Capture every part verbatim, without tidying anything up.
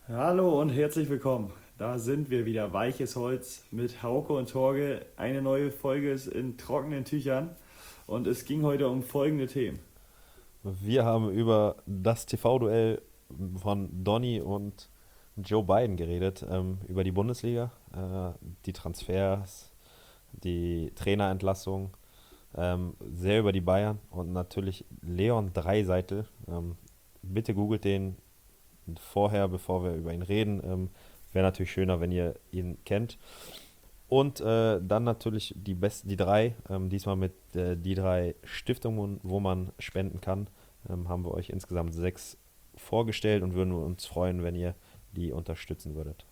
Hallo und herzlich willkommen. Da sind wir wieder, weiches Holz mit Hauke und Torge. Eine neue Folge ist in trockenen Tüchern und es ging heute um folgende Themen. Wir haben über das T V-Duell von Donny und Joe Biden geredet, ähm, über die Bundesliga, äh, die Transfers, die Trainerentlassung, ähm, sehr über die Bayern und natürlich Leon Dreiseitel. Ähm, bitte googelt den vorher, bevor wir über ihn reden. Ähm, Wäre natürlich schöner, wenn ihr ihn kennt. Und äh, dann natürlich die besten, die drei, ähm, diesmal mit äh, die drei Stiftungen, wo man spenden kann, ähm, haben wir euch insgesamt sechs vorgestellt und würden uns freuen, wenn ihr die unterstützen würdet.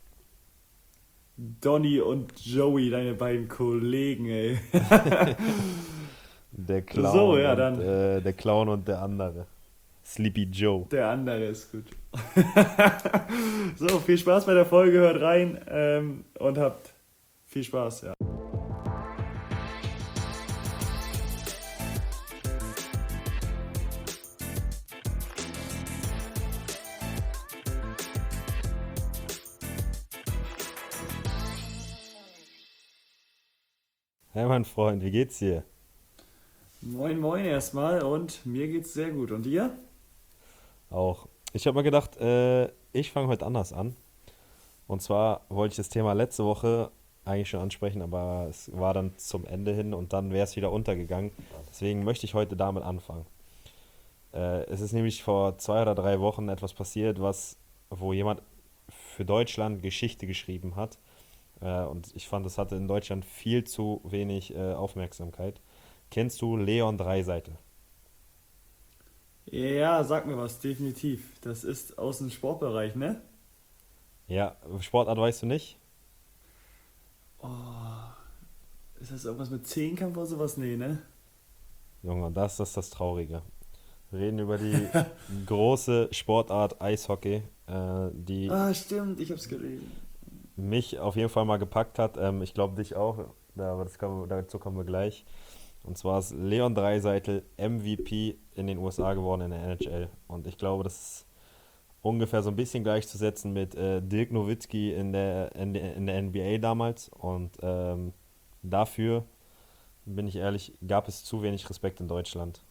Donny und Joey, deine beiden Kollegen, ey. Der So, Clown ja, und dann äh, der Clown und der andere. Sleepy Joe. der andere ist gut. So, viel Spaß bei der Folge, hört rein ähm, und habt viel Spaß, ja. Hey mein Freund, wie geht's dir? Moin, moin erstmal und mir geht's sehr gut. Und dir? Auch. Ich habe mir gedacht, äh, ich fange heute anders an. Und zwar wollte ich das Thema letzte Woche eigentlich schon ansprechen, aber es war dann zum Ende hin und dann wäre es wieder untergegangen. Deswegen möchte ich heute damit anfangen. Äh, es ist nämlich vor zwei oder drei Wochen etwas passiert, was, wo jemand für Deutschland Geschichte geschrieben hat. Äh, und ich fand, es hatte in Deutschland viel zu wenig äh, Aufmerksamkeit. Kennst du Leon Dreiseitel? Ja, sag mir was, definitiv. Das ist aus dem Sportbereich, ne? Ja, Sportart weißt du nicht? Oh, ist das irgendwas mit Zehnkampf oder sowas? Nee, ne? Junge, das ist das Traurige. Wir reden über die große Sportart Eishockey, äh, die Ah, stimmt, ich hab's gelesen. mich auf jeden Fall mal gepackt hat. Ähm, ich glaube dich auch, da- aber das kommen, dazu kommen wir gleich. Und zwar ist Leon Dreiseitel M V P in den U S A geworden in der N H L. Und ich glaube, das ist ungefähr so ein bisschen gleichzusetzen mit äh, Dirk Nowitzki in der, in der, in der N B A damals. Und ähm, dafür, bin ich ehrlich, gab es zu wenig Respekt in Deutschland.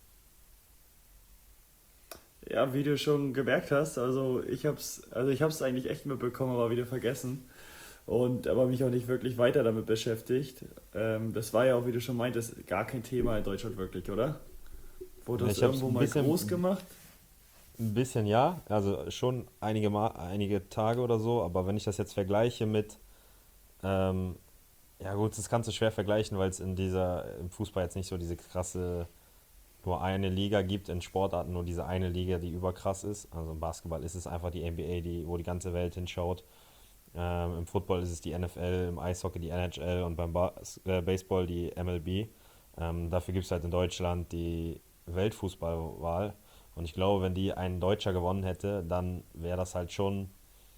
Ja, wie du schon gemerkt hast, also ich hab's, also ich hab's eigentlich echt mitbekommen, aber wieder vergessen. Und aber mich auch nicht wirklich weiter damit beschäftigt. Ähm, das war ja auch, wie du schon meintest, gar kein Thema in Deutschland wirklich, oder? Wurde Ja, das ich habe es irgendwo ein mal groß bisschen, gemacht? ein bisschen ja, also schon einige, Ma einige Tage oder so, aber wenn ich das jetzt vergleiche mit, ähm, ja gut, das kannst du schwer vergleichen, weil es in dieser, im Fußball jetzt nicht so diese krasse, nur eine Liga gibt, in Sportarten nur diese eine Liga, die überkrass ist. Also im Basketball ist es einfach die N B A, die, wo die ganze Welt hinschaut. Ähm, Im Football ist es die N F L, im Eishockey die N H L und beim Bas äh, Baseball die M L B. Ähm, dafür gibt es halt in Deutschland die Weltfußballwahl. Und ich glaube, wenn die ein Deutscher gewonnen hätte, dann wäre das halt schon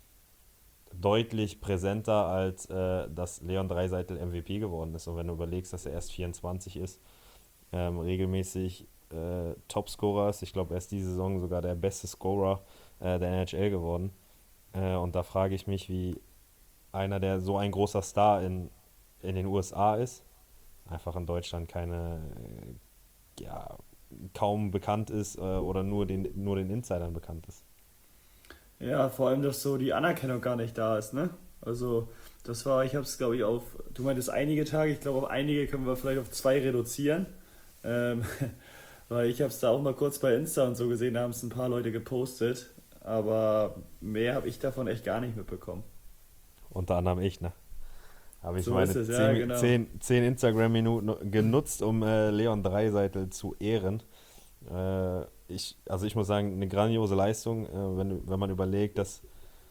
deutlich präsenter, als äh, dass Leon Dreiseitel M V P geworden ist. Und wenn du überlegst, dass er erst vierundzwanzig ist, ähm, regelmäßig äh, Topscorer ist, ich glaube, er ist diese Saison sogar der beste Scorer äh, der N H L geworden. Äh, und da frage ich mich, wie einer, der so ein großer Star in, in den U S A ist, einfach in Deutschland keine, äh, ja, kaum bekannt ist äh, oder nur den, nur den Insidern bekannt ist. Ja, vor allem, dass so die Anerkennung gar nicht da ist, ne? Also, das war, ich hab's, glaube ich, auf, du meintest einige Tage, ich glaube, auf einige können wir vielleicht auf zwei reduzieren. Ähm, Weil ich habe es da auch mal kurz bei Insta und so gesehen, da haben es ein paar Leute gepostet, aber mehr habe ich davon echt gar nicht mitbekommen. Unter anderem ich, ne? Habe ich So ist meine es, ja, zehn genau. zehn zehn Instagram-Minuten genutzt, um äh, Leon Dreiseitel zu ehren. Äh, ich, also ich muss sagen, eine grandiose Leistung, äh, wenn, wenn man überlegt, dass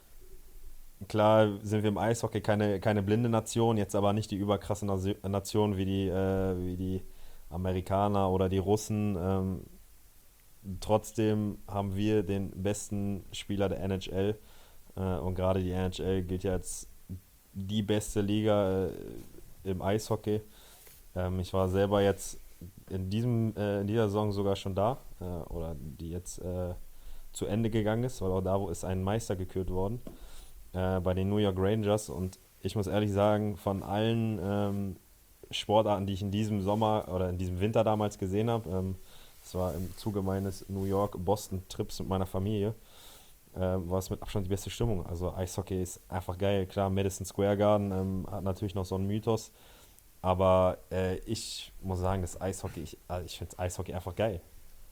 klar sind wir im Eishockey keine, keine blinde Nation, jetzt aber nicht die überkrasse Nation Nation wie die, äh, wie die Amerikaner oder die Russen. Ähm, trotzdem haben wir den besten Spieler der N H L äh, und gerade die N H L gilt ja als die beste Liga äh, im Eishockey. Ähm, ich war selber jetzt in, diesem, äh, in dieser Saison sogar schon da äh, oder die jetzt äh, zu Ende gegangen ist, weil auch da ist ein Meister gekürt worden äh, bei den New York Rangers. Und ich muss ehrlich sagen, von allen ähm, Sportarten, die ich in diesem Sommer oder in diesem Winter damals gesehen habe, ähm, das war im Zuge meines New York-Boston-Trips mit meiner Familie, äh, war es mit Abstand die beste Stimmung. Also Eishockey ist einfach geil. Klar, Madison Square Garden ähm, hat natürlich noch so einen Mythos, aber äh, ich muss sagen, das Eishockey, ich, also ich finde das Eishockey einfach geil.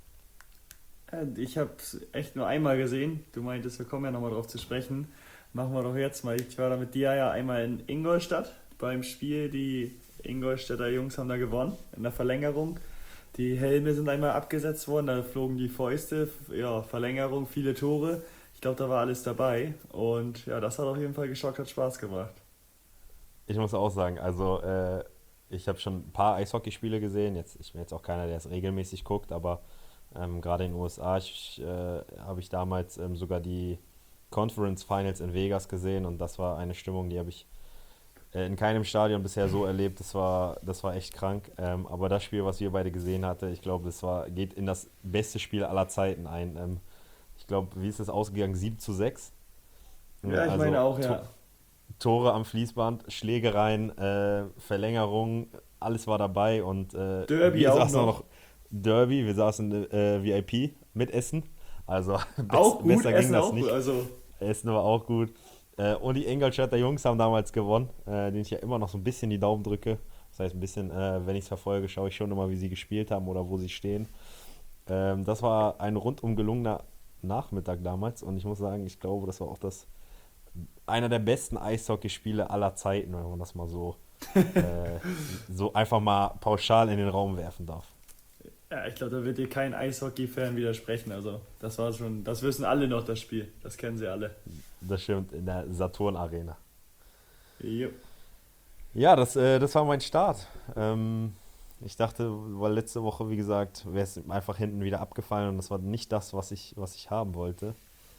Äh, Ich habe es echt nur einmal gesehen. Du meintest, wir kommen ja nochmal drauf zu sprechen. Machen wir doch jetzt mal. Ich war da mit dir ja einmal in Ingolstadt beim Spiel. Die Ingolstädter Jungs haben da gewonnen in der Verlängerung. Die Helme sind einmal abgesetzt worden, da flogen die Fäuste, ja, Verlängerung, viele Tore. Ich glaube, da war alles dabei. Und ja, das hat auf jeden Fall geschockt, hat Spaß gemacht. Ich muss auch sagen, also äh, ich habe schon ein paar Eishockeyspiele gesehen. Jetzt, ich bin jetzt auch keiner, der es regelmäßig guckt, aber ähm, gerade in den U S A ich, äh, habe ich damals ähm, sogar die Conference Finals in Vegas gesehen und das war eine Stimmung, die habe ich äh, in keinem Stadion bisher so erlebt. Das war, das war echt krank. Ähm, aber das Spiel, was wir beide gesehen hatten, ich glaube, das war, geht in das beste Spiel aller Zeiten ein. Ähm, ich glaube, wie ist es ausgegangen? Sieben zu sechs. Ja, ich meine Also auch, to ja. Tore am Fließband, Schlägereien, äh, Verlängerung, alles war dabei und äh, Derby wir auch saßen auch noch. noch Derby, wir saßen äh, V I P mit Essen, also Auch best, gut, besser ging Essen das auch gut. nicht. Also, Essen war auch gut. Äh, und die Ingolstädter Jungs haben damals gewonnen, äh, denen ich ja immer noch so ein bisschen die Daumen drücke. Das heißt, ein bisschen, äh, wenn ich es verfolge, schaue ich schon immer, wie sie gespielt haben oder wo sie stehen. Ähm, das war ein rundum gelungener Nachmittag damals und ich muss sagen, ich glaube, das war auch das einer der besten Eishockeyspiele aller Zeiten, wenn man das mal so, äh, so einfach mal pauschal in den Raum werfen darf. ja, ich glaube, da wird dir kein Eishockey-Fan widersprechen. Also, das war schon, das wissen alle noch, das Spiel. Das kennen sie alle. Das stimmt, in der Saturn Arena. Jo. Ja, das, äh, das war mein Start. Ähm, ich dachte, weil letzte Woche, wie gesagt, wäre es einfach hinten wieder abgefallen und das war nicht das, was ich, was ich haben wollte.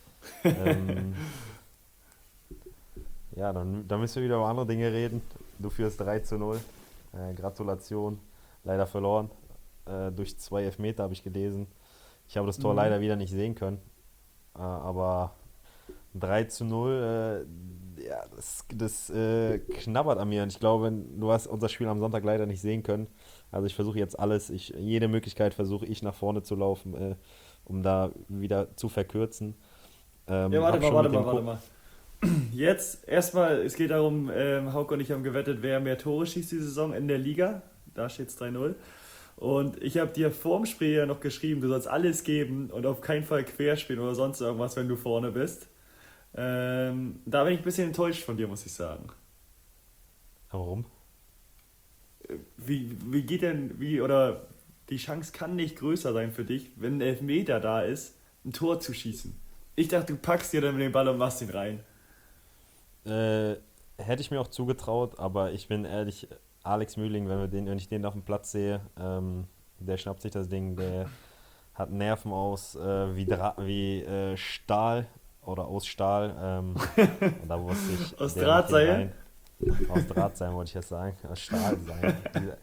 Ähm, ja, dann, dann müssen wir wieder über andere Dinge reden. Du führst drei zu null. Äh, Gratulation. Leider verloren. Äh, durch zwei Elfmeter habe ich gelesen. Ich habe das Tor Mhm. leider wieder nicht sehen können. Äh, aber drei zu null, äh, ja, das, das äh, knabbert an mir. Und ich glaube, du hast unser Spiel am Sonntag leider nicht sehen können. Also ich versuche jetzt alles, ich, jede Möglichkeit versuche ich nach vorne zu laufen, äh, um da wieder zu verkürzen. Ja, Ähm, warte hab mal, schon warte mit mal, dem warte Ko mal. Jetzt erstmal, es geht darum, ähm, Hauke und ich haben gewettet, wer mehr Tore schießt die Saison in der Liga. Da steht es drei null. Und ich habe dir vorm Spiel ja noch geschrieben, du sollst alles geben und auf keinen Fall querspielen oder sonst irgendwas, wenn du vorne bist. Ähm, da bin ich ein bisschen enttäuscht von dir, muss ich sagen. Warum? Wie, wie geht denn, wie, oder die Chance kann nicht größer sein für dich, wenn ein Elfmeter da ist, ein Tor zu schießen. Ich dachte, du packst dir dann den Ball und machst ihn rein. Äh, Hätte ich mir auch zugetraut, aber ich bin ehrlich, Alex Mühling, wenn, wir den, wenn ich den auf dem Platz sehe, ähm, der schnappt sich das Ding, der hat Nerven aus äh, wie, Dra wie äh, Stahl oder aus Stahl. Ähm, und da wusste ich, Aus der macht ihn Drahtseil. rein. Aus Drahtseil wollte ich jetzt sagen, aus Stahl sein. Diese,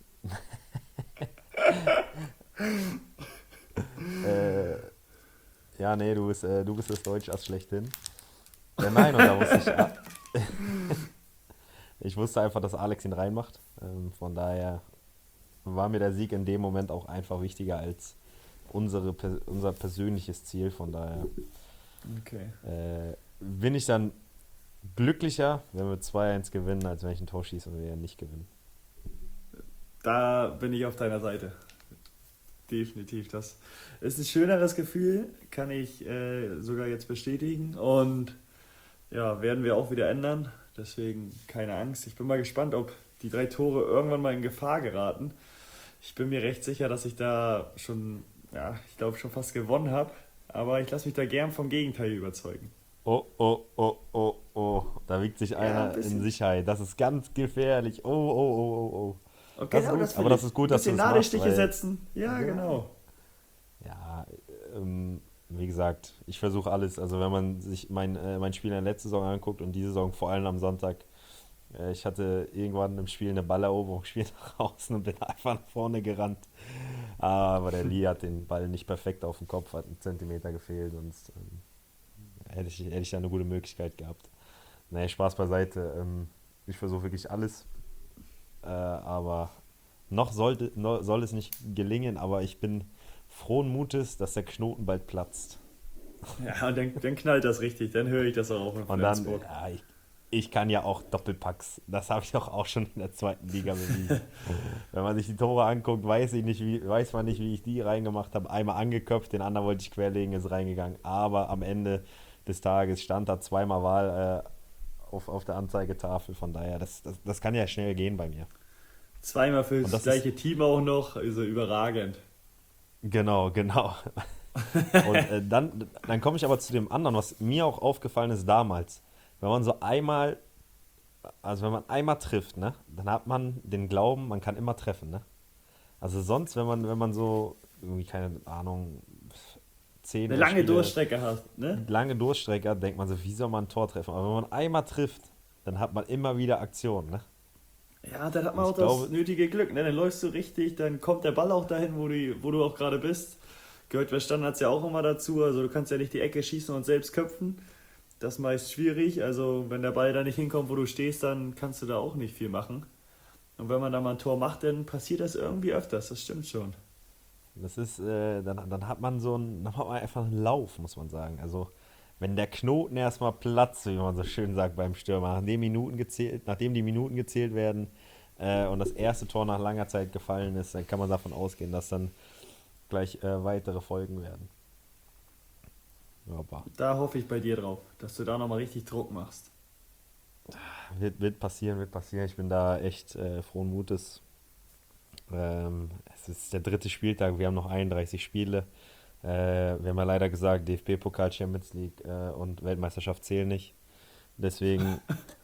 äh, ja, nee, du bist, äh, du bist das Deutsch-Ass schlechthin. Ja, nein, und da wusste ich, ah, ich wusste einfach, dass Alex ihn reinmacht. Ähm, von daher war mir der Sieg in dem Moment auch einfach wichtiger als unsere, unser persönliches Ziel. Von daher Okay. äh, bin ich dann glücklicher, wenn wir zwei eins gewinnen, als wenn ich ein Tor schieße und wir nicht gewinnen. Da bin ich auf deiner Seite. Definitiv. Das ist ein schöneres Gefühl, kann ich äh, sogar jetzt bestätigen. Und ja, werden wir auch wieder ändern. Deswegen keine Angst. Ich bin mal gespannt, ob die drei Tore irgendwann mal in Gefahr geraten. Ich bin mir recht sicher, dass ich da schon, ja, ich glaube schon fast gewonnen habe. Aber ich lasse mich da gern vom Gegenteil überzeugen. Oh, oh, oh, oh, oh. Da wiegt sich Ja, ein einer in bisschen. Sicherheit. Das ist ganz gefährlich. Oh, oh, oh, oh, oh. Und Das ist genau gut. das will Aber das ich. ist Ein gut, dass du bisschen das machst, Nadelstiche weil setzen. Ja, ja, genau. ja, ähm, wie gesagt, ich versuche alles. Also wenn man sich mein, äh, mein Spiel in der letzten Saison anguckt und diese Saison vor allem am Sonntag, äh, ich hatte irgendwann im Spiel eine Balleroberung, Spiel nach außen und bin einfach nach vorne gerannt. Aber der Lee hat den Ball nicht perfekt auf dem Kopf, hat einen Zentimeter gefehlt, sonst ähm, hätte ich, hätte ich da eine gute Möglichkeit gehabt. Nee, Spaß beiseite. Ähm, ich versuche wirklich alles, äh, aber noch sollte, no, soll es nicht gelingen, aber ich bin frohen Mutes, dass der Knoten bald platzt. Ja, und dann, dann knallt das richtig, dann höre ich das auch in Und dann, Flensburg. ja, ich, ich kann ja auch Doppelpacks. Das habe ich doch auch schon in der zweiten Liga bewiesen. Wenn man sich die Tore anguckt, weiß ich nicht, wie, weiß man nicht, wie ich die reingemacht habe. Einmal angeköpft, den anderen wollte ich querlegen, ist reingegangen. Aber am Ende des Tages stand da zweimal Wahl äh, auf, auf der Anzeigetafel. Von daher, das, das, das kann ja schnell gehen bei mir. Zweimal Und fürs das ist, gleiche Team auch noch, also überragend. genau, genau. Und äh, dann, dann komme ich aber zu dem anderen, was mir auch aufgefallen ist damals. Wenn man so einmal, also wenn man einmal trifft, ne, dann hat man den Glauben, man kann immer treffen, ne? Also sonst, wenn man, wenn man so, irgendwie, keine Ahnung, zehn Eine lange Spiele, Durchstrecke hast, ne? lange Durchstrecke hat, denkt man so, wie soll man ein Tor treffen? Aber wenn man einmal trifft, dann hat man immer wieder Aktion, ne? Ja, dann hat Und man ich auch das glaube, nötige Glück, ne? Dann läufst du richtig, dann kommt der Ball auch dahin, wo du, wo du auch gerade bist. Gehört bei Standards ja auch immer dazu, also du kannst ja nicht die Ecke schießen und selbst köpfen. Das ist meist schwierig, also wenn der Ball da nicht hinkommt, wo du stehst, dann kannst du da auch nicht viel machen. Und wenn man da mal ein Tor macht, dann passiert das irgendwie öfters, das stimmt schon. das ist, äh, dann, dann hat man so einen, dann hat man einfach einen Lauf, muss man sagen. Also, wenn der Knoten erstmal platzt, wie man so schön sagt beim Stürmer, nachdem, Minuten gezählt, nachdem die Minuten gezählt werden äh, und das erste Tor nach langer Zeit gefallen ist, dann kann man davon ausgehen, dass dann gleich äh, weitere Folgen werden. Aber Da hoffe ich bei dir drauf, dass du da nochmal richtig Druck machst. wird, wird passieren, wird passieren. Ich bin da echt äh, frohen Mutes. Ähm, es ist der dritte Spieltag, wir haben noch einunddreißig Spiele. Äh, wir haben ja leider gesagt, D F B-Pokal, Champions League äh, und Weltmeisterschaft zählen nicht. Deswegen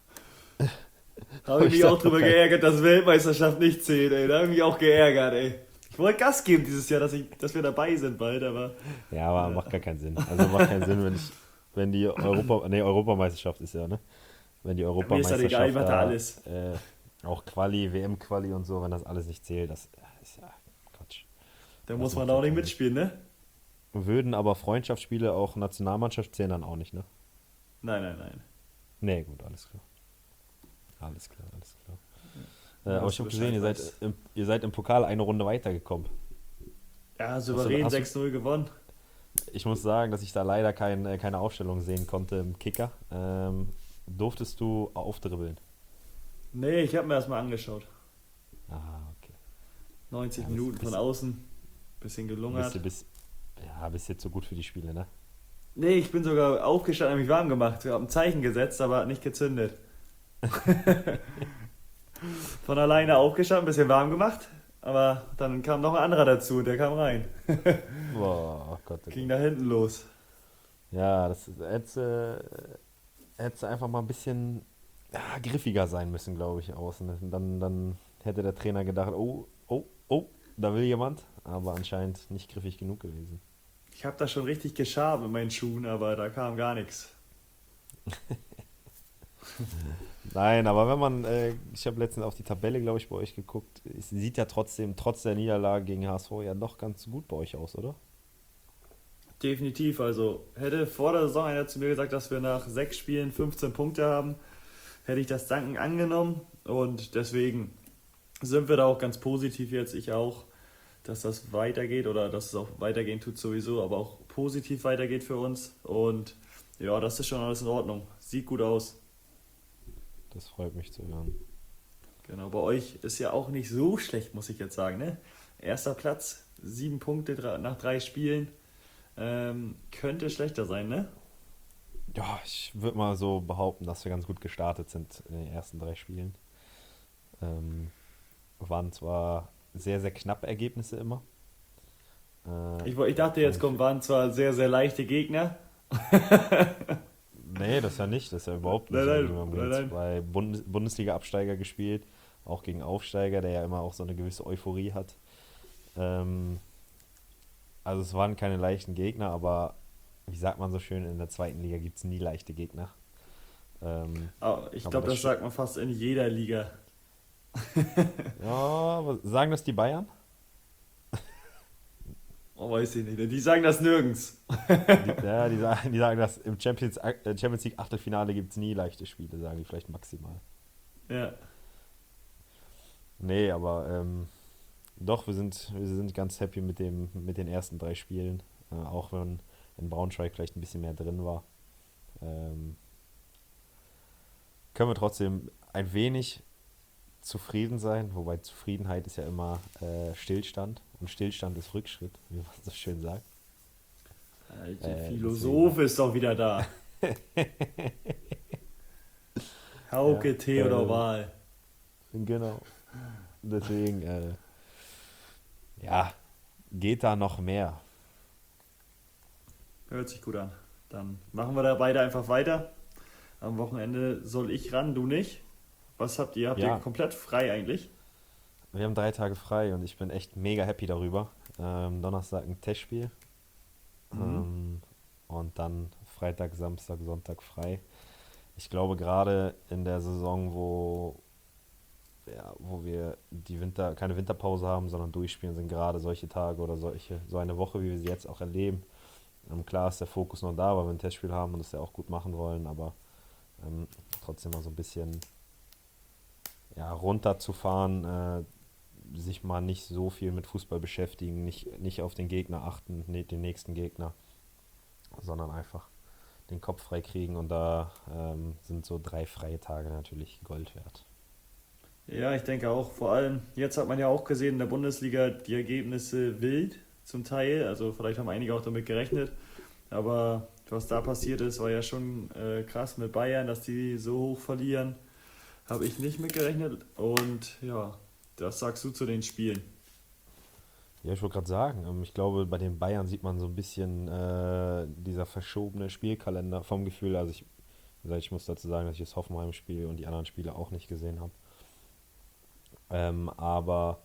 Habe habe ich ich mich da auch noch drüber kein. geärgert, dass Weltmeisterschaft nicht zählt, ey. Da habe ich mich auch geärgert, ey. Ich wollte Gas geben dieses Jahr, dass, ich, dass wir dabei sind bald, aber Ja, aber ja. macht gar keinen Sinn. Also macht keinen Sinn, wenn ich, wenn die Europa, nee, Europameisterschaft ist ja, ne? Wenn die Mir ist das egal, ich Europameisterschaft mache da da alles. äh, auch Quali, W M-Quali und so, wenn das alles nicht zählt, das ist ja Quatsch. Da Das muss man macht da ja auch nicht keinen Sinn. mitspielen, ne? Würden aber Freundschaftsspiele auch Nationalmannschaft zählen dann auch nicht, ne? Nein, nein, nein. Nee, gut, alles klar. Alles klar, alles klar. Äh, Nur, aber dass ich du habe gesehen, Bescheid ihr seid, weißt. im, ihr seid im Pokal eine Runde weitergekommen. Ja, Hast du, souverän hast du, sechs null gewonnen. ich muss sagen, dass ich da leider kein, äh, keine Aufstellung sehen konnte im Kicker. Ähm, durftest du aufdribbeln? Nee, ich habe mir das mal angeschaut. Ah, okay. neunzig Ja, bist, Minuten von bist, außen, bisschen bist, gelungert. du bist, ja, bist jetzt so gut für die Spiele, ne? Nee, ich bin sogar aufgestanden, habe mich warm gemacht. Wir haben ein Zeichen gesetzt, aber hat nicht gezündet. Von alleine aufgestanden, ein bisschen warm gemacht. Aber dann kam noch ein anderer dazu, der kam rein. Boah, oh Gott, oh Ging Gott. da hinten los. Ja, das hätte, äh, hätte einfach mal ein bisschen ja, griffiger sein müssen, glaube ich, außen. Dann, dann hätte der Trainer gedacht, oh, oh, oh, da will jemand. Aber anscheinend nicht griffig genug gewesen. Ich habe da schon richtig geschabt mit meinen Schuhen, aber da kam gar nichts. Nein, aber wenn man, äh, ich habe letztens auf die Tabelle, glaube ich, bei euch geguckt. Es sieht ja trotzdem, trotz der Niederlage gegen H S V, ja doch ganz gut bei euch aus, oder? Definitiv, also hätte vor der Saison einer zu mir gesagt, dass wir nach sechs Spielen fünfzehn Punkte haben, hätte ich das Danken angenommen und deswegen sind wir da auch ganz positiv jetzt, ich auch, dass das weitergeht oder dass es auch weitergehen tut sowieso, aber auch positiv weitergeht für uns und ja, das ist schon alles in Ordnung, sieht gut aus. Das freut mich zu hören. Genau, bei euch ist ja auch nicht so schlecht, muss ich jetzt sagen, ne? Erster Platz, sieben Punkte dra- nach drei Spielen, ähm, könnte schlechter sein, ne? Ja, ich würde mal so behaupten, dass wir ganz gut gestartet sind in den ersten drei Spielen. Ähm, waren zwar sehr, sehr knappe Ergebnisse immer. Äh, Ich, wo- ich dachte, von jetzt den, kommen, waren zwar sehr, sehr leichte Gegner. nee, das ja nicht, das ja überhaupt Nein, nicht. Also, nein, wir haben nein, gegen nein. zwei Bundes Bundesliga-Absteiger gespielt, auch gegen Aufsteiger, der ja immer auch so eine gewisse Euphorie hat. Ähm, also es waren keine leichten Gegner, aber wie sagt man so schön, in der zweiten Liga gibt es nie leichte Gegner. Ähm, Aber ich aber glaube, das, das sagt man fast in jeder Liga. ja, aber sagen das die Bayern? Oh, weiß ich nicht. Die sagen das nirgends. Die, ja, die sagen, die sagen das, im Champions, äh, Champions League Achtelfinale gibt es nie leichte Spiele, sagen die vielleicht maximal. Ja. Nee, aber ähm, doch, wir sind, wir sind ganz happy mit dem, mit den ersten drei Spielen. Äh, auch wenn in Braunschweig vielleicht ein bisschen mehr drin war. Ähm, können wir trotzdem ein wenig zufrieden sein, wobei Zufriedenheit ist ja immer äh, Stillstand und Stillstand ist Rückschritt, wie man so schön sagt. Alter, Äh, deswegen, Philosoph ist doch wieder da. ja, Hauke Theodor äh, Wahl. genau. Deswegen, äh, ja, geht da noch mehr. Hört sich gut an. Dann machen wir da beide einfach weiter. Am Wochenende soll ich ran, du nicht. Was habt ihr? Habt ihr Ja, komplett frei eigentlich? wir haben drei Tage frei und ich bin echt mega happy darüber. Ähm, Donnerstag ein Testspiel Mhm. ähm, und dann Freitag, Samstag, Sonntag frei. Ich glaube gerade in der Saison, wo, ja, wo wir die Winter, keine Winterpause haben, sondern durchspielen, sind gerade solche Tage oder solche, so eine Woche, wie wir sie jetzt auch erleben. Ähm, klar ist der Fokus noch da, weil wir ein Testspiel haben und es ja auch gut machen wollen, aber ähm, trotzdem mal so ein bisschen ja, runterzufahren, äh, sich mal nicht so viel mit Fußball beschäftigen, nicht, nicht auf den Gegner achten, ne, den nächsten Gegner, sondern einfach den Kopf frei kriegen und da ähm, sind so drei freie Tage natürlich Gold wert. Ja, ich denke auch. Vor allem, jetzt hat man ja auch gesehen in der Bundesliga die Ergebnisse wild zum Teil. Also vielleicht haben einige auch damit gerechnet. Aber was da passiert ist, war ja schon äh, krass mit Bayern, dass die so hoch verlieren. Habe ich nicht mitgerechnet. Und ja, das sagst du zu den Spielen. Ja, ich wollte gerade sagen, ähm, ich glaube, bei den Bayern sieht man so ein bisschen äh, dieser verschobene Spielkalender vom Gefühl. Also ich, wie gesagt, ich muss dazu sagen, dass ich das Hoffenheim-Spiel und die anderen Spiele auch nicht gesehen habe. Ähm, aber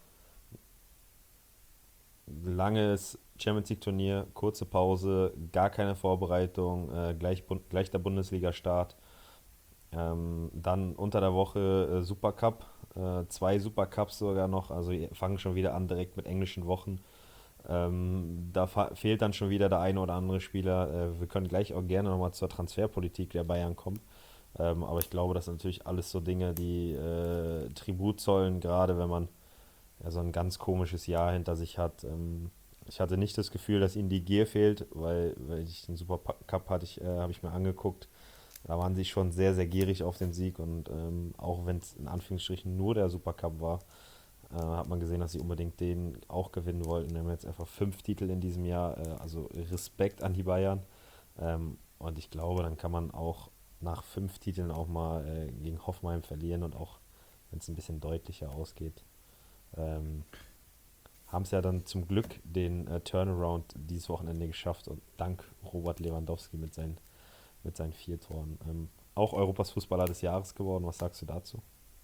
langes Champions League Turnier, kurze Pause, gar keine Vorbereitung, äh, gleich, Bund- gleich der Bundesliga-Start. Ähm, dann unter der Woche äh, Supercup, äh, zwei Supercups sogar noch, also ihr fangen schon wieder an direkt mit englischen Wochen. Ähm, da fa- fehlt dann schon wieder der eine oder andere Spieler. Äh, wir können gleich auch gerne nochmal zur Transferpolitik der Bayern kommen. Ähm, aber ich glaube, das sind natürlich alles so Dinge, die äh, Tribut zollen, gerade wenn man ja, so ein ganz komisches Jahr hinter sich hat. Ähm, ich hatte nicht das Gefühl, dass ihnen die Gier fehlt, weil, weil ich den Supercup hatte ich, äh, habe ich mir angeguckt. Da waren sie schon sehr, sehr gierig auf den Sieg und ähm, auch wenn es in Anführungsstrichen nur der Supercup war, äh, hat man gesehen, dass sie unbedingt den auch gewinnen wollten. Wir haben jetzt einfach fünf Titel in diesem Jahr, äh, also Respekt an die Bayern. Ähm, und ich glaube, dann kann man auch nach fünf Titeln auch mal äh, gegen Hoffenheim verlieren und auch, wenn es ein bisschen deutlicher ausgeht. Ähm, haben es ja dann zum Glück den äh, Turnaround dieses Wochenende geschafft und dank Robert Lewandowski mit seinen, mit seinen vier Toren. Ähm, auch Europas Fußballer des Jahres geworden. Was sagst du dazu?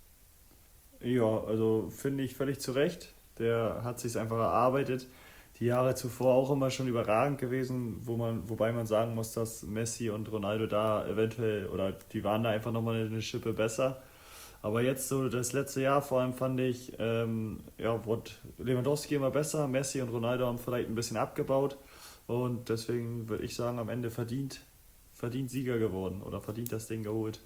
Ja, also finde ich völlig zu Recht. Der hat sich einfach erarbeitet. Die Jahre zuvor auch immer schon überragend gewesen, wo man, wobei man sagen muss, dass Messi und Ronaldo da eventuell, oder die waren da einfach nochmal eine Schippe besser. Aber jetzt so das letzte Jahr vor allem fand ich, ähm, ja, wurde Lewandowski immer besser, Messi und Ronaldo haben vielleicht ein bisschen abgebaut und deswegen würde ich sagen, am Ende verdient, verdient Sieger geworden oder verdient das Ding geholt.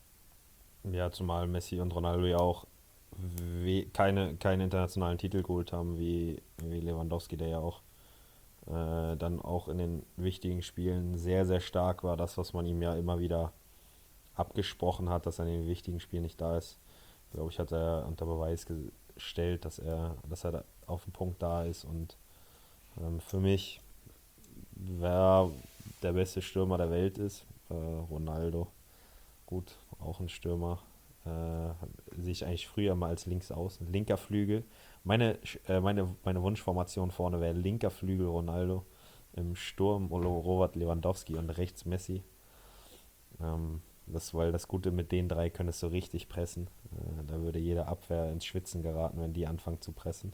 Ja, zumal Messi und Ronaldo ja auch we keine, keine internationalen Titel geholt haben, wie, wie Lewandowski, der ja auch äh, dann auch in den wichtigen Spielen sehr, sehr stark war. Das, was man ihm ja immer wieder abgesprochen hat, dass er in den wichtigen Spielen nicht da ist, glaube ich, hat er unter Beweis gestellt, dass er, dass er da auf dem Punkt da ist. Und ähm, für mich, wer der beste Stürmer der Welt ist, äh, Ronaldo, gut, auch ein Stürmer, äh, sehe ich eigentlich früher mal als links außen, linker Flügel. Meine, äh, meine, meine Wunschformation vorne wäre linker Flügel Ronaldo, im Sturm Robert Lewandowski und rechts Messi. Ähm, das, weil das Gute mit den drei könntest du richtig pressen. Äh, da würde jede Abwehr ins Schwitzen geraten, wenn die anfangen zu pressen.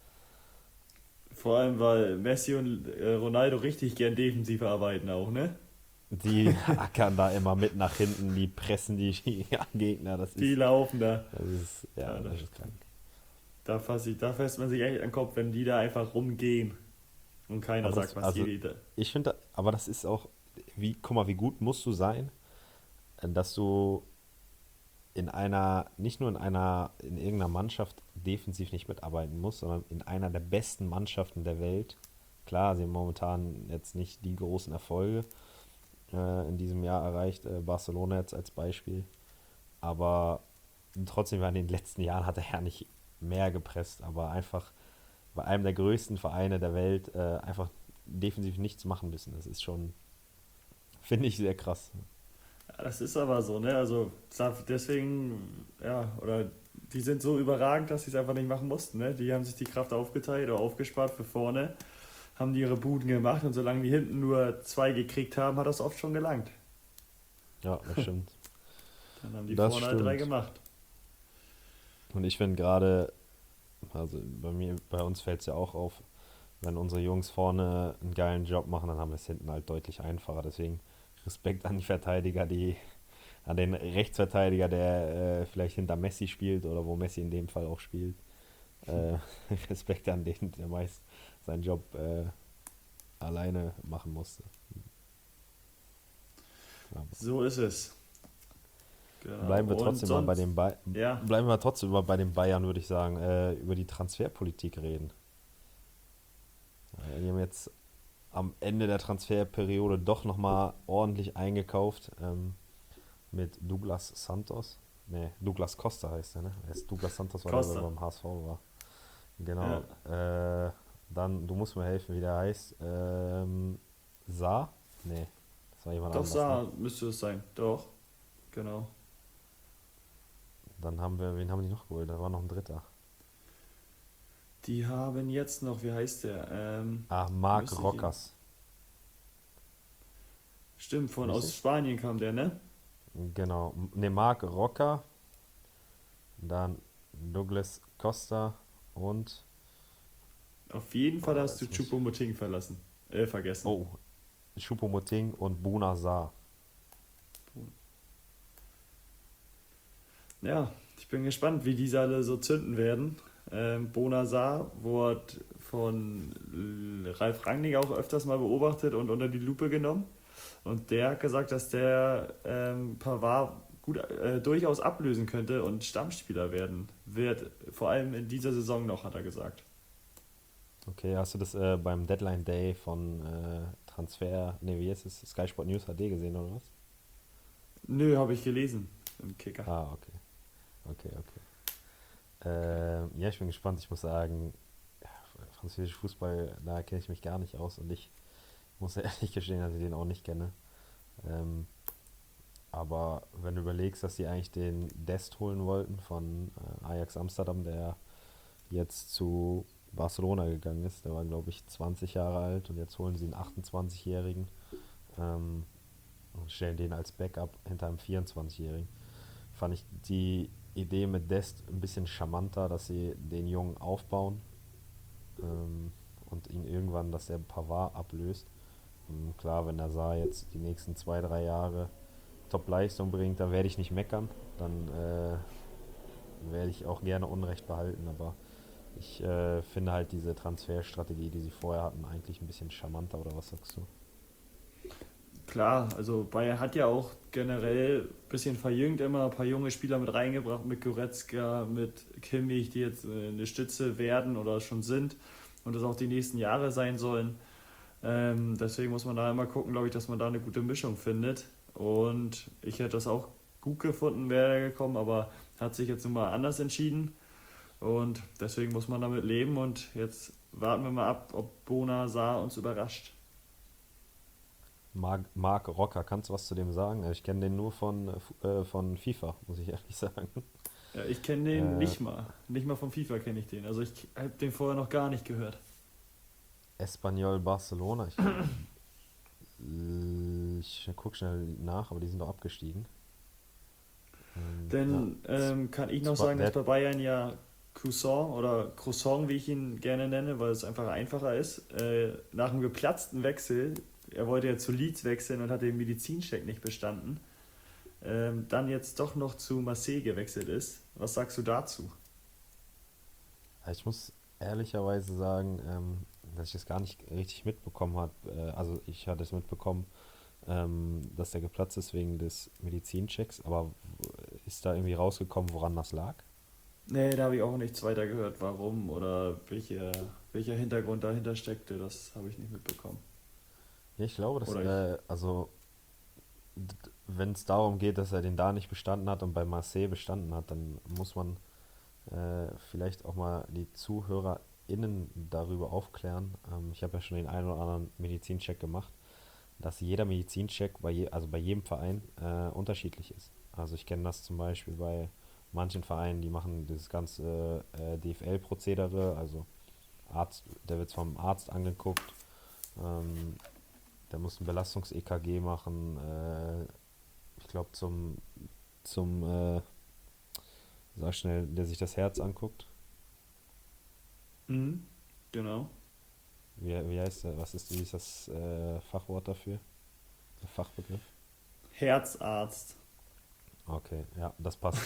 Vor allem, weil Messi und äh, Ronaldo richtig gern defensiv arbeiten auch, ne? Die ackern da immer mit nach hinten, die pressen die Gegner. Das Die ist, laufen da. das ist, Ja, ja, da, das ist krank. da, fass ich, da fässt man sich echt an den Kopf, wenn die da einfach rumgehen. Und keiner Aber sagt, das, was also jede. ich finde, aber das ist auch, wie, guck mal, wie gut musst du sein, äh, dass du in einer, nicht nur in einer, in irgendeiner Mannschaft defensiv nicht mitarbeiten musst, sondern in einer der besten Mannschaften der Welt. Klar, sie haben momentan jetzt nicht die großen Erfolge äh, in diesem Jahr erreicht, äh, Barcelona jetzt als Beispiel, aber trotzdem war in den letzten Jahren hat er ja nicht mehr gepresst, aber einfach bei einem der größten Vereine der Welt äh, einfach defensiv nichts machen müssen. Das ist schon, finde ich, sehr krass. Ja, das ist aber so, ne? Also klar, deswegen, ja, oder die sind so überragend, dass sie es einfach nicht machen mussten, ne? Die haben sich die Kraft aufgeteilt oder aufgespart für vorne, haben die ihre Buden gemacht und solange die hinten nur zwei gekriegt haben, hat das oft schon gelangt. Ja, das stimmt. Dann haben die Das vorne halt drei stimmt. gemacht. Und ich finde gerade, also bei mir, bei uns fällt es ja auch auf, wenn unsere Jungs vorne einen geilen Job machen, dann haben wir es hinten halt deutlich einfacher. Deswegen Respekt an die Verteidiger, die, an den Rechtsverteidiger, der äh, vielleicht hinter Messi spielt oder wo Messi in dem Fall auch spielt. Äh, Respekt an den, der meist seinen Job äh, alleine machen musste. Aber So ist es. Genau. bleiben wir Und trotzdem mal bei sonst, den ba ja, bleiben wir trotzdem mal bei den Bayern, würde ich sagen, äh, über die Transferpolitik reden. Äh, die haben jetzt am Ende der Transferperiode doch nochmal ordentlich eingekauft ähm, mit Douglas Santos. Ne, Douglas Costa heißt er, ne? Er ist Douglas Santos, weil er Costa. beim H S V war. Ja. Genau. Äh, dann, du musst mir helfen, wie der heißt. Ähm, Saar? Ne, das war jemand Doch, anders, ne? Saar müsste es sein. Doch, genau. Dann haben wir, wen haben die noch geholt? Da war noch ein dritter. Die haben jetzt noch, wie heißt der? Ähm, Ah, Marc müsste ich ihn. Rockers. Stimmt, von aus Richtig? Spanien kam der, ne? Genau. Ne, Marc Rocker, dann Douglas Costa und. Auf jeden Fall Oh, hast du jetzt muss ich. Choupo-Moting verlassen. Äh, vergessen. Oh, Choupo-Moting und Bouna Sarr. Ja, ich bin gespannt, wie diese alle so zünden werden. Ähm, Bonasar wurde von L- Ralf Rangnick auch öfters mal beobachtet und unter die Lupe genommen. Und der hat gesagt, dass der ähm, Pavard gut, äh, durchaus ablösen könnte und Stammspieler werden wird. Vor allem in dieser Saison noch, hat er gesagt. Okay, hast du das äh, beim Deadline Day von äh, Transfer, ne, wie heißt es, Sky Sport News H D gesehen oder was? Nö, habe ich gelesen im Kicker. Ah, okay, okay, okay. Ähm, ja, ich bin gespannt. Ich muss sagen, ja, französischer Fußball, da kenne ich mich gar nicht aus und ich muss ehrlich gestehen, dass ich den auch nicht kenne. Ähm, aber wenn du überlegst, dass die eigentlich den Dest holen wollten von äh, Ajax Amsterdam, der jetzt zu Barcelona gegangen ist, der war glaube ich zwanzig Jahre alt und jetzt holen sie einen achtundzwanzig-Jährigen ähm, und stellen den als Backup hinter einem vierundzwanzig-Jährigen. Fand ich die Idee mit Dest ein bisschen charmanter, dass sie den Jungen aufbauen ähm, und ihn irgendwann, dass der Pavard ablöst. Und klar, wenn der Saar jetzt die nächsten zwei, drei Jahre Top-Leistung bringt, dann werde ich nicht meckern. Dann äh, werde ich auch gerne Unrecht behalten, aber ich äh, finde halt diese Transferstrategie, die sie vorher hatten, eigentlich ein bisschen charmanter, oder was sagst du? Klar, also Bayern hat ja auch generell ein bisschen verjüngt immer, ein paar junge Spieler mit reingebracht, mit Goretzka, mit Kimmich, die jetzt äh, eine Stütze werden oder schon sind und das auch die nächsten Jahre sein sollen. Ähm, deswegen muss man da immer gucken, glaube ich, dass man da eine gute Mischung findet. Und ich hätte das auch gut gefunden, wäre er gekommen, aber hat sich jetzt nun mal anders entschieden. Und deswegen muss man damit leben. Und jetzt warten wir mal ab, ob Bona Saar uns überrascht. Marc, Marc Rocker, kannst du was zu dem sagen? Ich kenne den nur von, äh, Fu- äh, von FIFA, muss ich ehrlich sagen. Ja, ich kenne den Äh, nicht mal. Nicht mal vom FIFA kenne ich den. Also ich habe den vorher noch gar nicht gehört. Espanyol Barcelona, ich, ich gucke schnell nach, aber die sind doch abgestiegen. Ähm, ja, Denn z- ähm, kann ich noch zwei, sagen, dass der, bei Bayern ja Cousin oder Croissant, wie ich ihn gerne nenne, weil es einfach einfacher ist, äh, nach einem geplatzten Wechsel, er wollte ja zu Leeds wechseln und hat den Medizincheck nicht bestanden, ähm, dann jetzt doch noch zu Marseille gewechselt ist. Was sagst du dazu? ich muss ehrlicherweise sagen, ähm, dass ich das gar nicht richtig mitbekommen habe. Äh, also ich hatte es mitbekommen, ähm, dass der geplatzt ist wegen des Medizinchecks, aber w- ist da irgendwie rausgekommen, woran das lag? Nee, da habe ich auch nichts weiter gehört, warum oder welche, welcher Hintergrund dahinter steckte, das habe ich nicht mitbekommen. Ja, ich glaube, dass, Oder ich. äh, also wenn es darum geht, dass er den da nicht bestanden hat und bei Marseille bestanden hat, dann muss man äh, vielleicht auch mal die ZuhörerInnen darüber aufklären. Ähm, ich habe ja schon den einen oder anderen Medizincheck gemacht, dass jeder Medizincheck bei, je, also bei jedem Verein äh, unterschiedlich ist. Also ich kenne das zum Beispiel bei manchen Vereinen, die machen dieses ganze äh, D F L-Prozedere, also Arzt, der wird vom Arzt angeguckt, ähm, der muss ein Belastungs-E K G machen, äh, ich glaube zum, zum äh, sag schnell, der sich das Herz anguckt. Mhm, genau. Wie, wie heißt der, was ist, wie ist das äh, Fachwort dafür? Der Fachbegriff? Herzarzt. Okay, ja, das passt.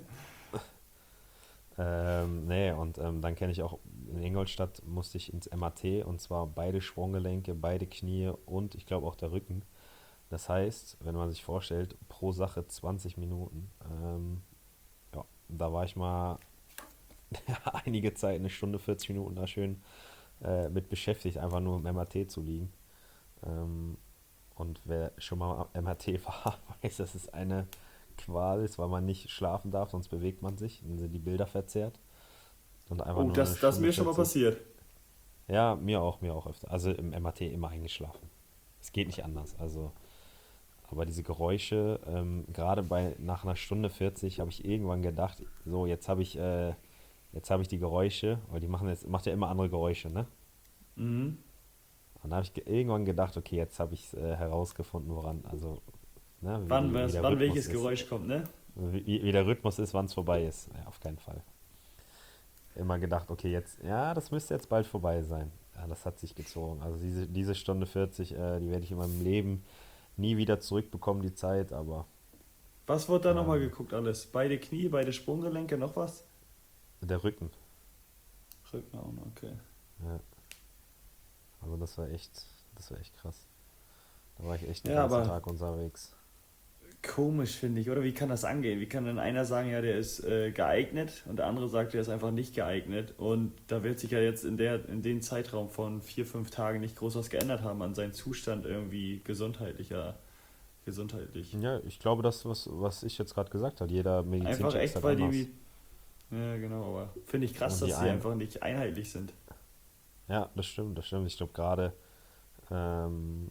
Ähm, nee, und ähm, dann kenne ich auch, in Ingolstadt musste ich ins M R T und zwar beide Sprunggelenke, beide Knie und ich glaube auch der Rücken. Das heißt, wenn man sich vorstellt, pro Sache zwanzig Minuten. Ähm, ja, da war ich mal einige Zeit, eine Stunde, vierzig Minuten da schön äh, mit beschäftigt, einfach nur im M R T zu liegen. Ähm, und wer schon mal am M R T war, weiß, dass es eine Qual ist, weil man nicht schlafen darf, sonst bewegt man sich, dann sind die Bilder verzerrt. Und einfach Oh, nur eine das, das ist Stunde mir schon mal vierzig. passiert. Ja, mir auch, mir auch öfter. Also im M R T immer eingeschlafen. Es geht nicht anders. Also, aber diese Geräusche, ähm, gerade bei nach einer Stunde vierzig habe ich irgendwann gedacht, so jetzt habe ich, äh, jetzt habe ich die Geräusche, weil die machen jetzt, macht ja immer andere Geräusche, ne? Mhm. Und da habe ich ge irgendwann gedacht, okay, jetzt habe ich äh, herausgefunden, woran, also, ne, wie, Wann, die, wie was, der wann Rhythmus welches ist. Geräusch kommt, ne? Wie, wie der Rhythmus ist, wann es vorbei ist. Ja, auf keinen Fall. Immer gedacht, okay, jetzt, ja, das müsste jetzt bald vorbei sein. Ja, das hat sich gezogen. Also diese, diese Stunde vierzig, äh, die werde ich in meinem Leben nie wieder zurückbekommen, die Zeit, aber Was wurde da nochmal ähm, geguckt alles? Beide Knie, beide Sprunggelenke, noch was? der Rücken. Rücken auch noch, okay. Ja, also das war echt, das war echt krass. Da war ich echt den Ja, ganzen aber Tag unterwegs. komisch finde ich, oder? Wie kann das angehen? Wie kann dann einer sagen, ja, der ist äh, geeignet und der andere sagt, der ist einfach nicht geeignet? Und da wird sich ja jetzt in der, in dem Zeitraum von vier, fünf Tagen nicht groß was geändert haben an seinem Zustand irgendwie gesundheitlicher, gesundheitlich. Ja, ich glaube, das, was, was ich jetzt gerade gesagt habe, jeder Einfach Medizincheck ist echt, halt weil anders. die, ja genau, aber finde ich krass, Und die dass die einen, einfach nicht einheitlich sind. ja, das stimmt, das stimmt. Ich glaube gerade ähm,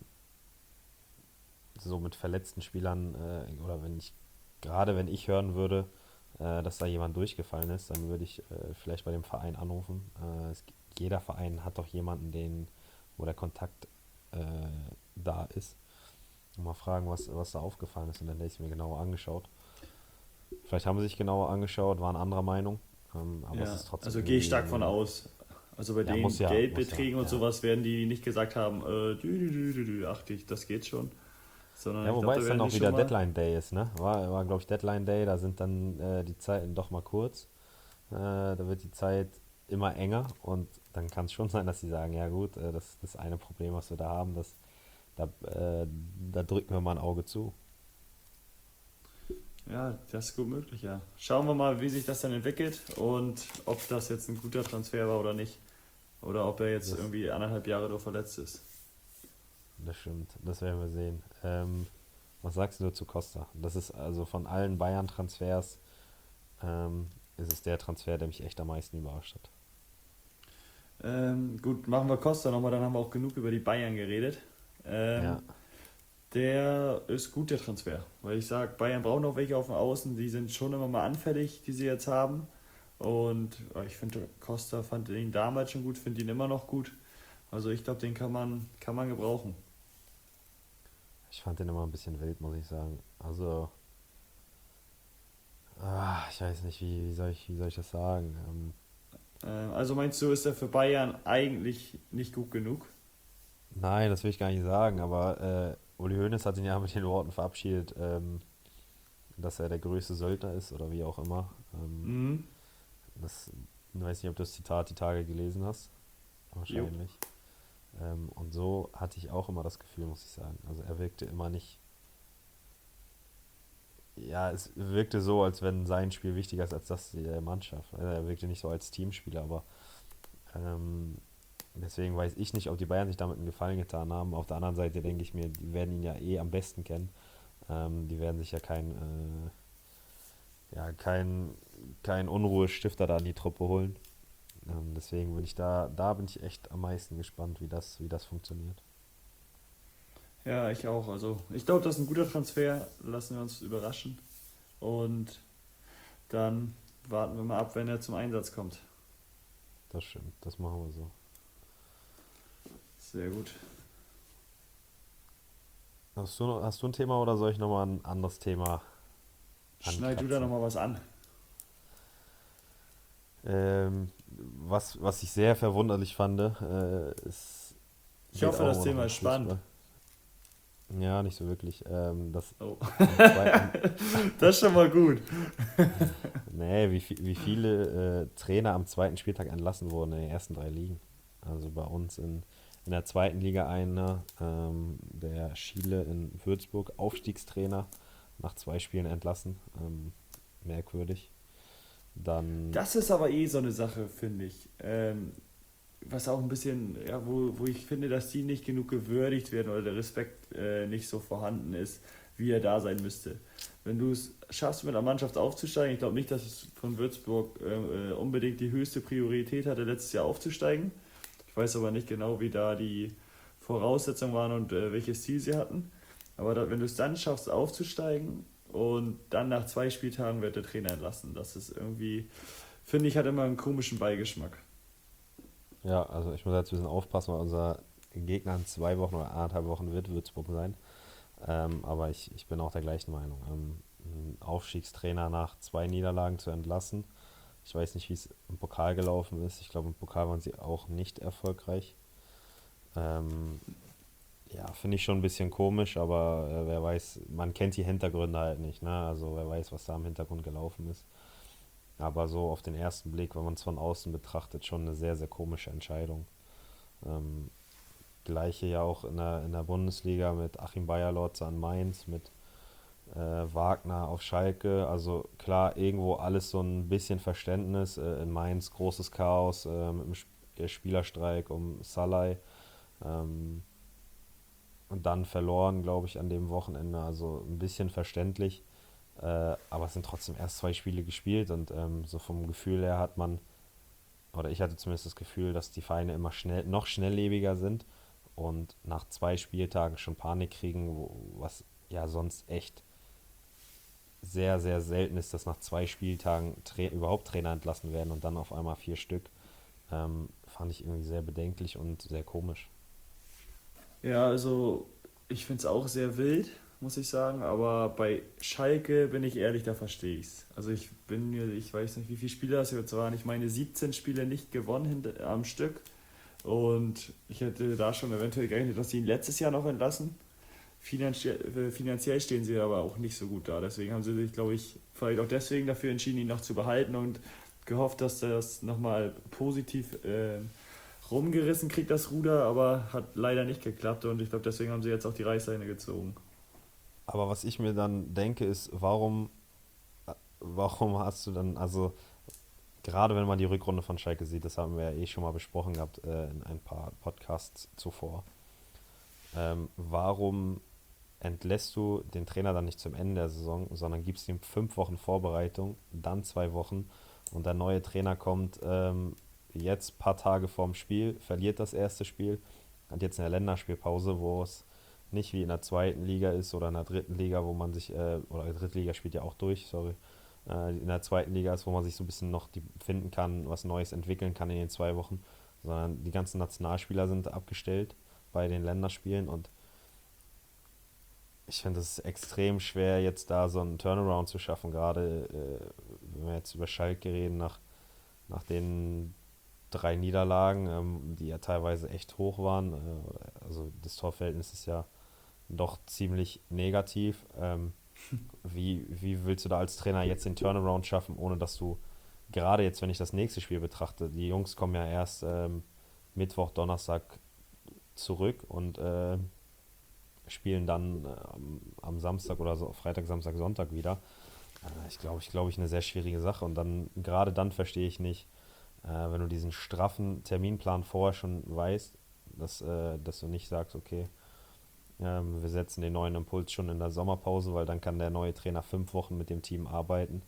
so mit verletzten Spielern äh, oder wenn ich, gerade wenn ich hören würde, äh, dass da jemand durchgefallen ist, dann würde ich äh, vielleicht bei dem Verein anrufen. Äh, es, gibt- jeder Verein hat doch jemanden, den, wo der Kontakt äh, da ist. Und mal fragen, was, was da aufgefallen ist. Und dann hätte ich es mir genauer angeschaut. Vielleicht haben sie sich genauer angeschaut, waren anderer Meinung. Ähm, aber es Ja, ist trotzdem also gehe ich irgendwie stark so von eine. aus. Also bei Ja, muss den ja, muss ja, Geldbeträgen und ja. sowas werden die nicht gesagt haben, äh, dü, dü, dü, dü, dü, ach, die- das geht schon. Sondern Ja, ich glaube, wobei da es dann werden die auch schon wieder mal. Deadline Day ist, ne? War, war glaube ich, Deadline Day, da sind dann äh, die Zeiten doch mal kurz. Äh, da wird die Zeit immer enger und dann kann es schon sein, dass sie sagen, ja gut, äh, das, das eine Problem, was wir da haben, das, da, äh, da drücken wir mal ein Auge zu. Ja, das ist gut möglich, ja. Schauen wir mal, wie sich das dann entwickelt und ob das jetzt ein guter Transfer war oder nicht. Oder ob er jetzt Das, irgendwie anderthalb Jahre nur verletzt ist. das stimmt, das werden wir sehen. Ähm, was sagst du zu Costa? Das ist also von allen Bayern-Transfers, ähm, ist es der Transfer, der mich echt am meisten überrascht hat. Ähm, gut, machen wir Costa nochmal, dann haben wir auch genug über die Bayern geredet. Ja, Ähm, der ist gut, der Transfer. Weil ich sage, Bayern braucht noch welche auf dem Außen, die sind schon immer mal anfällig, die sie jetzt haben. Und äh, ich finde, Costa fand ihn damals schon gut, finde ihn immer noch gut. Also ich glaube, den kann man, kann man gebrauchen. ich fand den immer ein bisschen wild, muss ich sagen. Also, ah, ich weiß nicht, wie, wie, soll ich, wie soll ich das sagen? Ähm, Ähm, also meinst du, ist er für Bayern eigentlich nicht gut genug? nein, das will ich gar nicht sagen, aber äh, Uli Hoeneß hat ihn ja mit den Worten verabschiedet, ähm, dass er der größte Söldner ist oder wie auch immer. Ähm, Mhm. das, ich weiß nicht, ob du das Zitat die Tage gelesen hast. Jo. Wahrscheinlich. Ähm, und so hatte ich auch immer das Gefühl, muss ich sagen. Also er wirkte immer nicht, ja, es wirkte so, als wenn sein Spiel wichtiger ist als das der Mannschaft. Also er wirkte nicht so als Teamspieler, aber ähm, deswegen weiß ich nicht, ob die Bayern sich damit einen Gefallen getan haben. Auf der anderen Seite denke ich mir, die werden ihn ja eh am besten kennen. Ähm, die werden sich ja kein, äh, ja, kein, kein Unruhestifter da in die Truppe holen. Ähm, deswegen bin ich da, da bin ich echt am meisten gespannt, wie das, wie das funktioniert. Ja, ich auch. Also ich glaube, das ist ein guter Transfer. Lassen wir uns überraschen. Und dann warten wir mal ab, wenn er zum Einsatz kommt. Das stimmt, das machen wir so. Sehr gut. Hast du, noch, hast du ein Thema oder soll ich nochmal ein anderes Thema Schneid du da ankratzen? nochmal was an. Ähm, was, was ich sehr verwunderlich fand, äh, es Ich geht hoffe, auch das immer noch Thema um ist spannend. Fußball. Ja, nicht so wirklich. Ähm, das Oh. am zweiten, Das ist schon mal gut. nee, wie, vi- wie viele äh, Trainer am zweiten Spieltag entlassen wurden in den ersten drei Ligen. Also bei uns in, in der zweiten Liga einer, ähm, der Schiele in Würzburg, Aufstiegstrainer, nach zwei Spielen entlassen. Ähm, merkwürdig. Dann, Das ist aber eh so eine Sache, finde ich. Ähm, was auch ein bisschen, ja, wo, wo ich finde, dass die nicht genug gewürdigt werden oder der Respekt äh, nicht so vorhanden ist, wie er da sein müsste. Wenn du es schaffst, mit einer Mannschaft aufzusteigen, ich glaube nicht, dass es von Würzburg äh, äh, unbedingt die höchste Priorität hatte, letztes Jahr aufzusteigen. Ich weiß aber nicht genau, wie da die Voraussetzungen waren und äh, welches Ziel sie hatten. Aber da, wenn du es dann schaffst, aufzusteigen und dann nach zwei Spieltagen wird der Trainer entlassen, das ist irgendwie, finde ich, hat immer einen komischen Beigeschmack. ja, also ich muss jetzt ein bisschen aufpassen, weil unser Gegner in zwei Wochen oder anderthalb Wochen wird Würzburg sein. Ähm, aber ich, ich bin auch der gleichen Meinung. Ähm, einen Aufstiegstrainer nach zwei Niederlagen zu entlassen. Ich weiß nicht, wie es im Pokal gelaufen ist. Ich glaube, im Pokal waren sie auch nicht erfolgreich. Ähm, ja, finde ich schon ein bisschen komisch, aber äh, wer weiß, man kennt die Hintergründe halt nicht, ne? Also wer weiß, was da im Hintergrund gelaufen ist. Aber so auf den ersten Blick, wenn man es von außen betrachtet, schon eine sehr, sehr komische Entscheidung. Ähm, Gleiche ja auch in der, in der Bundesliga mit Achim Bayerlotz an Mainz, mit äh, Wagner auf Schalke. Also klar, irgendwo alles so ein bisschen Verständnis. Äh, in Mainz großes Chaos äh, mit dem Sp äh, Spielerstreik um Salai. Ähm, und dann verloren, glaube ich, an dem Wochenende. Also ein bisschen verständlich. Äh, aber es sind trotzdem erst zwei Spiele gespielt und ähm, so vom Gefühl her hat man, oder ich hatte zumindest das Gefühl, dass die Vereine immer schnell, noch schnelllebiger sind und nach zwei Spieltagen schon Panik kriegen, wo, was ja sonst echt sehr, sehr selten ist, dass nach zwei Spieltagen Tra überhaupt Trainer entlassen werden und dann auf einmal vier Stück. Ähm, fand ich irgendwie sehr bedenklich und sehr komisch. Ja, also ich finde es auch sehr wild, muss ich sagen, aber bei Schalke bin ich ehrlich, da verstehe ich es. Also ich bin mir, ich weiß nicht, wie viele Spiele das jetzt waren. Ich meine, siebzehn Spiele nicht gewonnen hinter, am Stück. Und ich hätte da schon eventuell gerechnet, dass sie ihn letztes Jahr noch entlassen. Finanziell, äh, finanziell stehen sie aber auch nicht so gut da. Deswegen haben sie sich, glaube ich, vielleicht auch deswegen dafür entschieden, ihn noch zu behalten und gehofft, dass das nochmal positiv äh, rumgerissen kriegt, das Ruder, aber hat leider nicht geklappt und ich glaube, deswegen haben sie jetzt auch die Reißleine gezogen. Aber was ich mir dann denke, ist, warum, warum hast du dann, also gerade wenn man die Rückrunde von Schalke sieht, das haben wir ja eh schon mal besprochen gehabt äh, in ein paar Podcasts zuvor, ähm, warum entlässt du den Trainer dann nicht zum Ende der Saison, sondern gibst ihm fünf Wochen Vorbereitung, dann zwei Wochen und der neue Trainer kommt ähm, jetzt ein paar Tage vorm Spiel, verliert das erste Spiel, hat jetzt eine Länderspielpause, wo es nicht wie in der zweiten Liga ist oder in der dritten Liga, wo man sich, äh, oder die dritte Liga spielt ja auch durch, sorry, äh, in der zweiten Liga ist, wo man sich so ein bisschen noch die finden kann, was Neues entwickeln kann in den zwei Wochen, sondern die ganzen Nationalspieler sind abgestellt bei den Länderspielen und ich finde es extrem schwer, jetzt da so einen Turnaround zu schaffen, gerade äh, wenn wir jetzt über Schalke reden, nach, nach den drei Niederlagen, ähm, die ja teilweise echt hoch waren. Äh, also das Torverhältnis ist ja doch ziemlich negativ. Ähm, wie, wie willst du da als Trainer jetzt den Turnaround schaffen, ohne dass du, gerade jetzt, wenn ich das nächste Spiel betrachte, die Jungs kommen ja erst ähm, Mittwoch, Donnerstag zurück und äh, spielen dann äh, am, am Samstag oder so, Freitag, Samstag, Sonntag wieder. Äh, ich glaube, ich glaube, ich eine sehr schwierige Sache. Und dann, gerade dann verstehe ich nicht, äh, wenn du diesen straffen Terminplan vorher schon weißt, dass, äh, dass du nicht sagst, okay, ähm, wir setzen den neuen Impuls schon in der Sommerpause, weil dann kann der neue Trainer fünf Wochen mit dem Team arbeiten.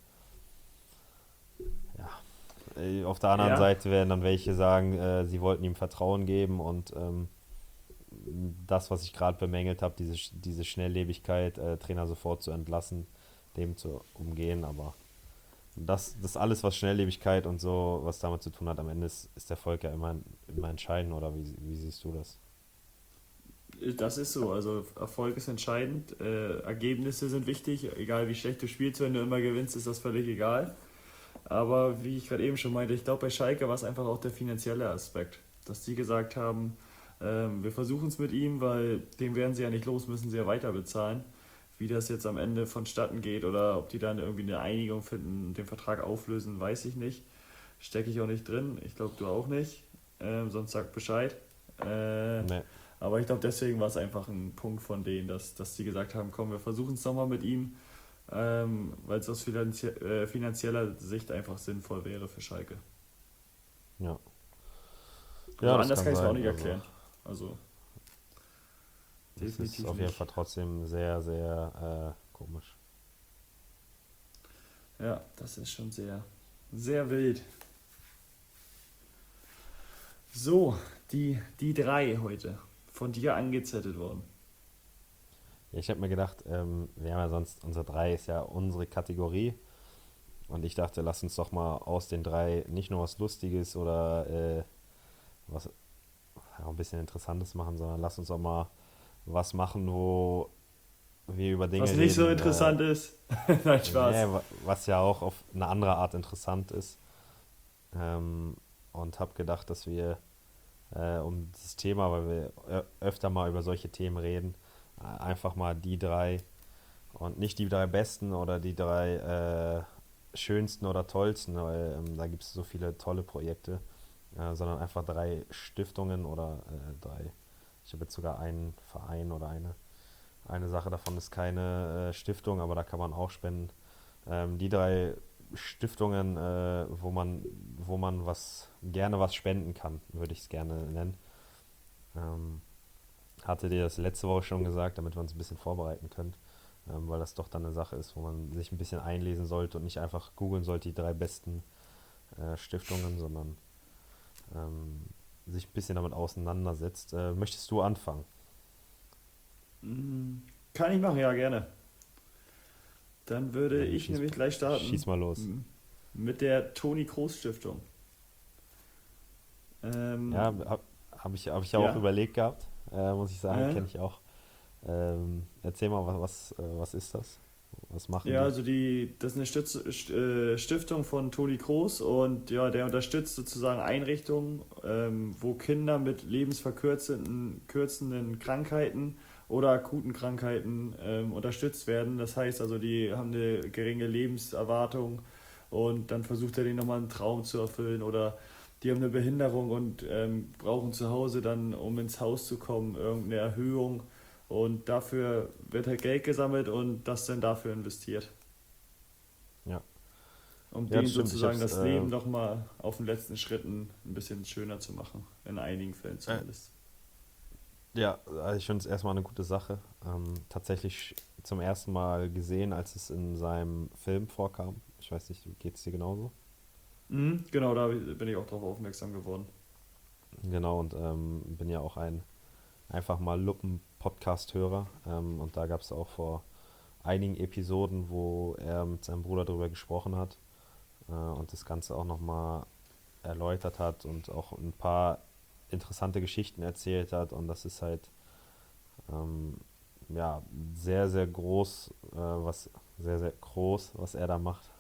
Ja. Äh, Auf der anderen Ja, Seite werden dann welche sagen, äh, sie wollten ihm Vertrauen geben und ähm, das, was ich gerade bemängelt habe, diese, diese Schnelllebigkeit, äh, Trainer sofort zu entlassen, dem zu umgehen, aber das, das alles, was Schnelllebigkeit und so, was damit zu tun hat, am Ende ist, ist der Erfolg ja immer, immer entscheidend, oder wie, wie siehst du das? das ist so. Also Erfolg ist entscheidend. Äh, Ergebnisse sind wichtig. Egal wie schlecht du spielst, wenn du immer gewinnst, ist das völlig egal. Aber wie ich gerade eben schon meinte, ich glaube bei Schalke war es einfach auch der finanzielle Aspekt. Dass die gesagt haben, ähm, wir versuchen es mit ihm, weil den werden sie ja nicht los, müssen sie ja weiter bezahlen. Wie das jetzt am Ende vonstatten geht oder ob die dann irgendwie eine Einigung finden und den Vertrag auflösen, weiß ich nicht. Stecke ich auch nicht drin. Ich glaube, du auch nicht. Ähm, sonst sag Bescheid. Äh, Ne, aber ich glaube, deswegen war es einfach ein Punkt von denen, dass, dass die gesagt haben, komm, wir versuchen es nochmal mit ihm, ähm, weil es aus finanzie äh, finanzieller Sicht einfach sinnvoll wäre für Schalke. ja. Also Ja, das anders kann kann ich es mir auch sein. nicht Also, erklären. Also das ist definitiv auf jeden Fall nicht. trotzdem sehr, sehr äh, komisch. Ja, das ist schon sehr, sehr wild. So, die, die drei heute von dir angezettelt worden. Ja, ich habe mir gedacht, ähm, wir haben ja sonst, unsere drei ist ja unsere Kategorie. Und ich dachte, lass uns doch mal aus den drei nicht nur was Lustiges oder äh, was ja, ein bisschen Interessantes machen, sondern lass uns auch mal was machen, wo wir über Was Dinge nicht so reden, äh, interessant ist. Nein, nee, Spaß. wa- was ja auch auf eine andere Art interessant ist. Ähm, und habe gedacht, dass wir äh, um dieses Thema, weil wir ö- öfter mal über solche Themen reden, äh, einfach mal die drei und nicht die drei besten oder die drei äh, schönsten oder tollsten, weil ähm, da gibt es so viele tolle Projekte, äh, sondern einfach drei Stiftungen oder äh, drei, ich habe jetzt sogar einen Verein oder eine, eine Sache davon ist keine äh, Stiftung, aber da kann man auch spenden. Ähm, die drei Stiftungen, äh, wo man, wo man was gerne was spenden kann, würde ich es gerne nennen. Ähm, Hatte dir das letzte Woche schon gesagt, damit wir uns ein bisschen vorbereiten können, ähm, weil das doch dann eine Sache ist, wo man sich ein bisschen einlesen sollte und nicht einfach googeln sollte, die drei besten äh, Stiftungen, sondern ähm, sich ein bisschen damit auseinandersetzt. Äh, möchtest du anfangen? Mm, Kann ich machen, ja, gerne. Dann würde Dann ich schieß, nämlich gleich schieß starten mal los. mm, mit der Toni Kroos Stiftung. Ja, Ähm, habe hab ich, hab ich ja auch ja, überlegt gehabt, äh, muss ich sagen, äh, kenne ich auch. Ähm, erzähl mal, was, was, äh, was ist das? Was machen ja, die? also die, das ist eine Stütz, St- äh, Stiftung von Toni Kroos und ja, der unterstützt sozusagen Einrichtungen, ähm, wo Kinder mit lebensverkürzenden kürzenden Krankheiten oder akuten Krankheiten ähm, unterstützt werden. Das heißt also, die haben eine geringe Lebenserwartung und dann versucht er denen nochmal einen Traum zu erfüllen oder die haben eine Behinderung und ähm, brauchen zu Hause dann, um ins Haus zu kommen, irgendeine Erhöhung. Und dafür wird halt Geld gesammelt und das dann dafür investiert. Ja, Um ja, das denen stimmt. Ich sozusagen hab's, das äh, Leben nochmal auf den letzten Schritten ein bisschen schöner zu machen. In einigen Fällen äh, zumindest. ja, also ich finde es erstmal eine gute Sache. Ähm, tatsächlich zum ersten Mal gesehen, als es in seinem Film vorkam. Ich weiß nicht, geht es dir genauso? Mhm, genau, da bin ich auch drauf aufmerksam geworden. Genau, und ähm, bin ja auch ein einfach mal Luppen-Podcast-Hörer. Ähm, und da gab es auch vor einigen Episoden, wo er mit seinem Bruder darüber gesprochen hat äh, und das Ganze auch nochmal erläutert hat und auch ein paar interessante Geschichten erzählt hat. Und das ist halt ähm, ja sehr, sehr groß, äh, was sehr, sehr groß, was er da macht.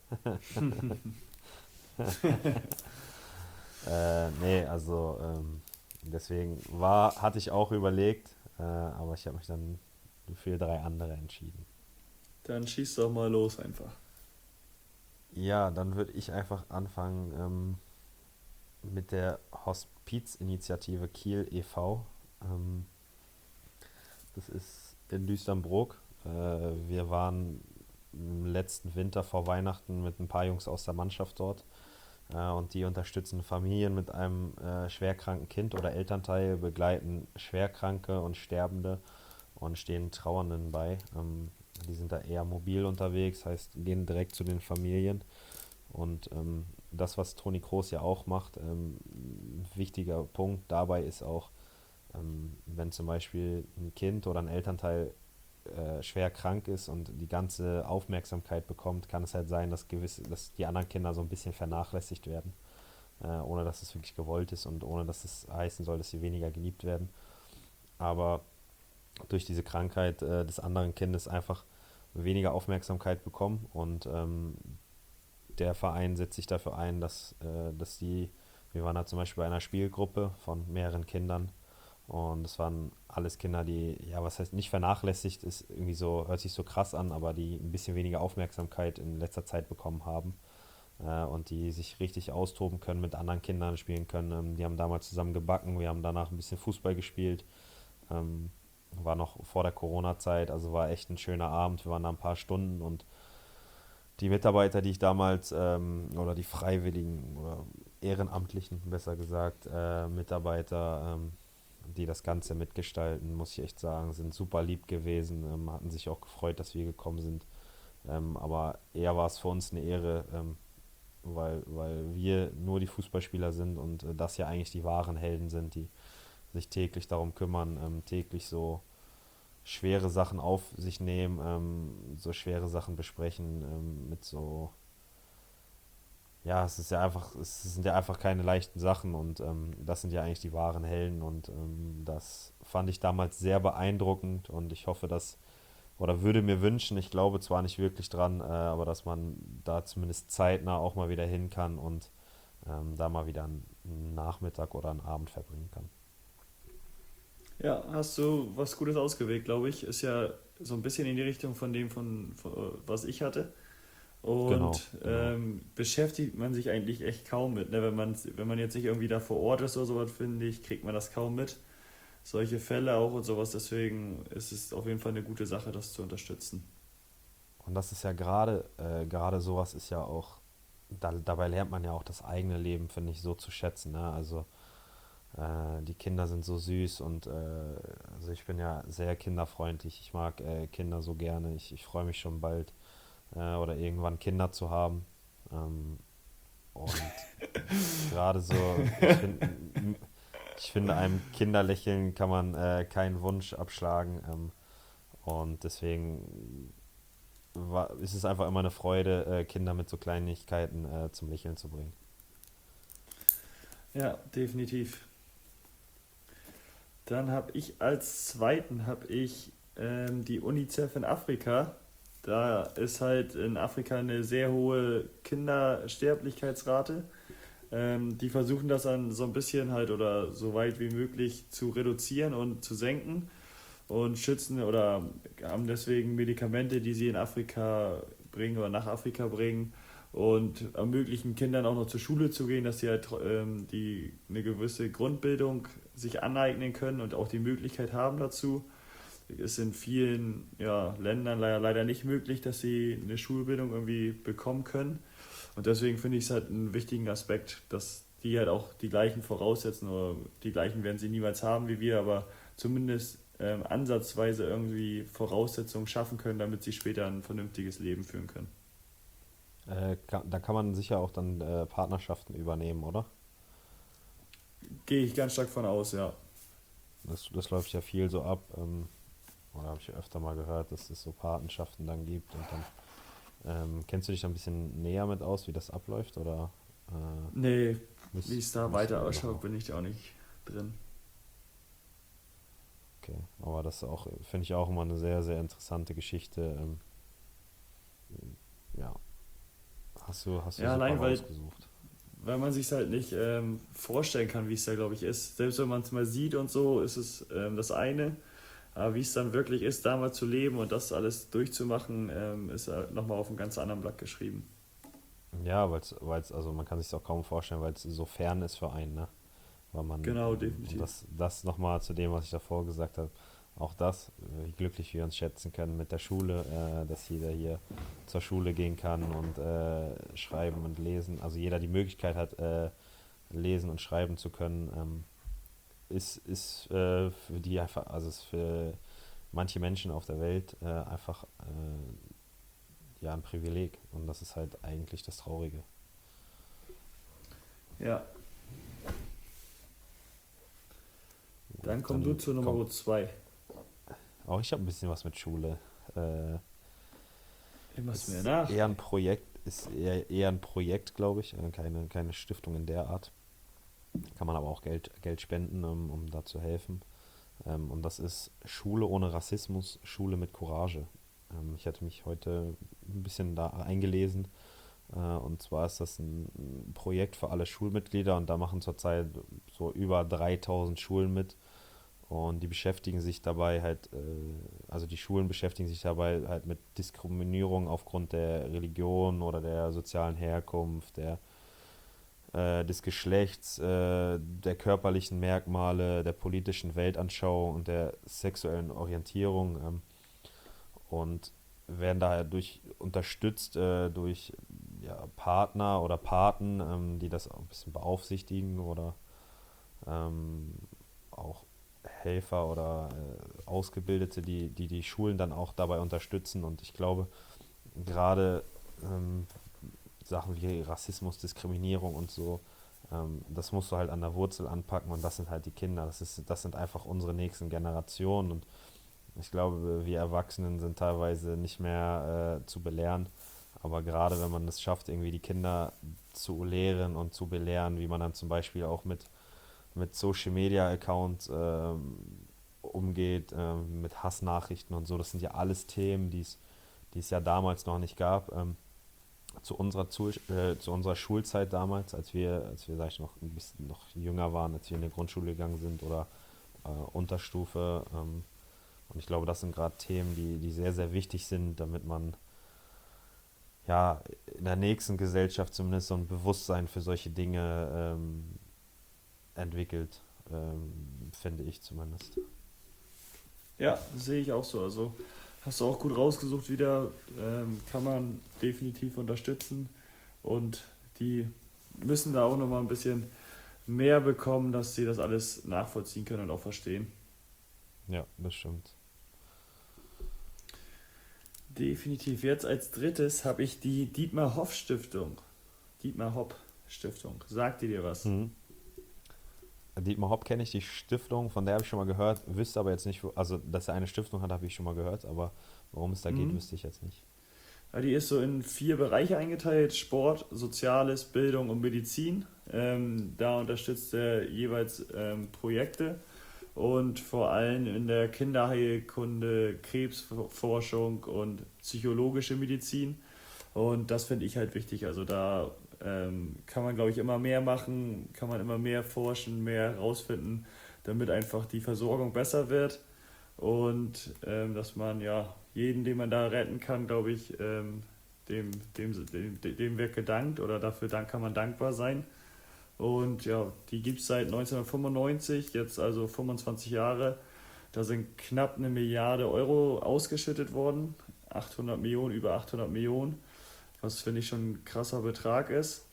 Äh, nee, also ähm, deswegen war, hatte ich auch überlegt, äh, aber ich habe mich dann für drei andere entschieden. Dann schieß doch mal los einfach. Ja, dann würde ich einfach anfangen ähm, mit der Hospizinitiative Kiel e V. Ähm, das ist in Düsternbrook. Äh, wir waren im letzten Winter vor Weihnachten mit ein paar Jungs aus der Mannschaft dort. Äh, und die unterstützen Familien mit einem äh, schwerkranken Kind oder Elternteil, begleiten Schwerkranke und Sterbende und stehen Trauernden bei. Ähm, die sind da eher mobil unterwegs, heißt, gehen direkt zu den Familien. Und ähm, das, was Toni Kroos ja auch macht, ähm, ein wichtiger Punkt dabei ist auch, ähm, wenn zum Beispiel ein Kind oder ein Elternteil äh, schwer krank ist und die ganze Aufmerksamkeit bekommt, kann es halt sein, dass gewisse, dass die anderen Kinder so ein bisschen vernachlässigt werden, äh, ohne dass es wirklich gewollt ist und ohne dass es heißen soll, dass sie weniger geliebt werden. Aber durch diese Krankheit äh, des anderen Kindes einfach weniger Aufmerksamkeit bekommen und ähm, der Verein setzt sich dafür ein, dass, äh, dass die, wir waren da zum Beispiel bei einer Spielgruppe von mehreren Kindern und es waren alles Kinder, die, ja, was heißt nicht vernachlässigt, ist irgendwie so, hört sich so krass an, aber die ein bisschen weniger Aufmerksamkeit in letzter Zeit bekommen haben äh, und die sich richtig austoben können, mit anderen Kindern spielen können. Ähm, die haben damals zusammen gebacken, wir haben danach ein bisschen Fußball gespielt. Ähm, war noch vor der Corona-Zeit, also war echt ein schöner Abend. Wir waren da ein paar Stunden und die Mitarbeiter, die ich damals, ähm, oder die Freiwilligen oder Ehrenamtlichen, besser gesagt, äh, Mitarbeiter, ähm, die das Ganze mitgestalten, muss ich echt sagen, sind super lieb gewesen, ähm, hatten sich auch gefreut, dass wir gekommen sind. Ähm, aber eher war es für uns eine Ehre, ähm, weil, weil wir nur die Fußballspieler sind und äh, das ja eigentlich die wahren Helden sind, die sich täglich darum kümmern, ähm, täglich so schwere Sachen auf sich nehmen, ähm, so schwere Sachen besprechen, ähm, mit so, ja, es ist ja einfach, es sind ja einfach keine leichten Sachen und ähm, das sind ja eigentlich die wahren Helden und ähm, das fand ich damals sehr beeindruckend und ich hoffe, dass, oder würde mir wünschen, ich glaube zwar nicht wirklich dran, äh, aber dass man da zumindest zeitnah auch mal wieder hin kann und ähm, da mal wieder einen Nachmittag oder einen Abend verbringen kann. Ja, hast du was Gutes ausgewählt, glaube ich. Ist ja so ein bisschen in die Richtung von dem, von, von was ich hatte. Genau, Und genau. ähm, beschäftigt man sich eigentlich echt kaum mit. Ne? Wenn man, wenn man jetzt nicht irgendwie da vor Ort ist oder sowas, finde ich, kriegt man das kaum mit. Solche Fälle auch und sowas. Deswegen ist es auf jeden Fall eine gute Sache, das zu unterstützen. Und das ist ja gerade, äh, gerade sowas ist ja auch, da, dabei lernt man ja auch das eigene Leben, finde ich, so zu schätzen. Ne? Also äh, die Kinder sind so süß und äh, also ich bin ja sehr kinderfreundlich. Ich mag äh, Kinder so gerne. Ich, ich freue mich schon bald äh, oder irgendwann Kinder zu haben. Ähm, und gerade so, ich finde, ich finde, einem Kinderlächeln kann man äh, keinen Wunsch abschlagen. Ähm, und deswegen war, ist es einfach immer eine Freude, äh, Kinder mit so Kleinigkeiten äh, zum Lächeln zu bringen. Ja, definitiv. Dann habe ich als zweiten habe ich ähm, die UNICEF in Afrika. Da ist halt in Afrika eine sehr hohe Kindersterblichkeitsrate. Ähm, die versuchen das dann so ein bisschen halt oder so weit wie möglich zu reduzieren und zu senken und schützen oder haben deswegen Medikamente, die sie in Afrika bringen oder nach Afrika bringen und ermöglichen Kindern auch noch zur Schule zu gehen, dass sie halt ähm, die eine gewisse Grundbildung sich aneignen können und auch die Möglichkeit haben dazu. Es ist in vielen ja, Ländern leider, leider nicht möglich, dass sie eine Schulbildung irgendwie bekommen können. Und deswegen finde ich es halt einen wichtigen Aspekt, dass die halt auch die gleichen voraussetzen oder die gleichen werden sie niemals haben wie wir, aber zumindest ähm, ansatzweise irgendwie Voraussetzungen schaffen können, damit sie später ein vernünftiges Leben führen können. Äh, ka- da kann man sicher auch dann äh, Partnerschaften übernehmen, oder? Gehe ich ganz stark von aus, ja. Das, das läuft ja viel so ab. Ähm, oder habe ich öfter mal gehört, dass es so Patenschaften dann gibt. Und dann ähm, kennst du dich da ein bisschen näher mit aus, wie das abläuft? Oder äh, Nee, wie müß, es da müsste weiter man noch ausschaut, mal. bin ich da auch nicht drin. Okay, aber das ist auch, finde ich auch immer eine sehr, sehr interessante Geschichte. Ähm, ja, hast du, hast du Ja, super allein weil, rausgesucht. weil man sich halt nicht ähm, vorstellen kann, wie es da, glaube ich, ist. Selbst wenn man es mal sieht und so, ist es ähm, das eine. Aber wie es dann wirklich ist, da mal zu leben und das alles durchzumachen, ähm, ist halt nochmal auf einem ganz anderen Blatt geschrieben. Ja, weil es, also man kann sich auch kaum vorstellen, weil es so fern ist für einen, ne? weil man, Genau, ähm, und definitiv. das, das nochmal zu dem, was ich davor gesagt habe, auch das, äh, wie glücklich wir uns schätzen können mit der Schule, äh, dass jeder hier zur Schule gehen kann und äh, schreiben und lesen, also jeder die Möglichkeit hat, äh, lesen und schreiben zu können, ähm, ist, ist äh, für die einfach, also ist für manche Menschen auf der Welt äh, einfach äh, ja ein Privileg und das ist halt eigentlich das Traurige. Ja, Gut, dann komm du dann zur kommt Nummer zwei. auch ich habe ein bisschen was mit Schule. Äh, Immer mehr ist nach. eher ein Projekt, ist eher, eher ein Projekt, glaube ich, äh, keine, keine Stiftung in der Art. Kann man aber auch Geld, Geld spenden, um, um da zu helfen. Ähm, und das ist Schule ohne Rassismus, Schule mit Courage. Ähm, ich hatte mich heute ein bisschen da eingelesen. Äh, und zwar ist das ein, ein Projekt für alle Schulmitglieder und da machen zurzeit so über dreitausend Schulen mit. Und die beschäftigen sich dabei halt, äh, also die Schulen beschäftigen sich dabei halt mit Diskriminierung aufgrund der Religion oder der sozialen Herkunft, der, äh, des Geschlechts, äh, der körperlichen Merkmale, der politischen Weltanschauung und der sexuellen Orientierung. Ähm, und werden daher durch unterstützt äh, durch ja, Partner oder Paten, ähm, die das auch ein bisschen beaufsichtigen oder ähm, auch Helfer oder äh, Ausgebildete, die, die die Schulen dann auch dabei unterstützen. Und ich glaube, gerade ähm, Sachen wie Rassismus, Diskriminierung und so, ähm, das musst du halt an der Wurzel anpacken und das sind halt die Kinder. Das, ist, das sind einfach unsere nächsten Generationen und ich glaube, wir Erwachsenen sind teilweise nicht mehr äh, zu belehren. Aber gerade wenn man es schafft, irgendwie die Kinder zu lehren und zu belehren, wie man dann zum Beispiel auch mit, mit Social Media Accounts ähm, umgeht, ähm, mit Hassnachrichten und so, das sind ja alles Themen, die es die es ja damals noch nicht gab. Ähm, zu unserer, zu, äh, zu unserer Schulzeit damals, als wir, als wir, sag ich, noch ein bisschen noch jünger waren, als wir in die Grundschule gegangen sind oder äh, Unterstufe. Ähm, und ich glaube, das sind gerade Themen, die, die sehr, sehr wichtig sind, damit man ja in der nächsten Gesellschaft zumindest so ein Bewusstsein für solche Dinge ähm, entwickelt, ähm, finde ich zumindest. Ja, sehe ich auch so. Also hast du auch gut rausgesucht wieder. Ähm, kann man definitiv unterstützen. Und die müssen da auch nochmal ein bisschen mehr bekommen, dass sie das alles nachvollziehen können und auch verstehen. Ja, das stimmt. Definitiv. Jetzt als drittes habe ich die Dietmar Hopp Stiftung. Dietmar Hopp Stiftung. Sagt die dir was? Mhm. Dietmar Hopp kenne ich, die Stiftung, von der habe ich schon mal gehört, wüsste aber jetzt nicht, wo, also dass er eine Stiftung hat, habe ich schon mal gehört, aber worum es da geht, Mhm. wüsste ich jetzt nicht. Ja, die ist so in vier Bereiche eingeteilt: Sport, Soziales, Bildung und Medizin. Ähm, da unterstützt er jeweils ähm, Projekte und vor allem in der Kinderheilkunde, Krebsforschung und psychologische Medizin. Und das finde ich halt wichtig. Also da ähm, kann man, glaube ich, immer mehr machen, kann man immer mehr forschen, mehr herausfinden, damit einfach die Versorgung besser wird und ähm, dass man ja jeden, den man da retten kann, glaube ich, ähm, dem, dem, dem, dem wird gedankt oder dafür dann kann man dankbar sein. Und ja, die gibt es seit neunzehnhundertfünfundneunzig, jetzt also fünfundzwanzig Jahre. Da sind knapp eine Milliarde Euro ausgeschüttet worden, achthundert Millionen, über achthundert Millionen, was finde ich schon ein krasser Betrag ist.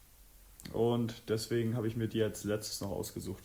Und deswegen habe ich mir die als letztes noch ausgesucht.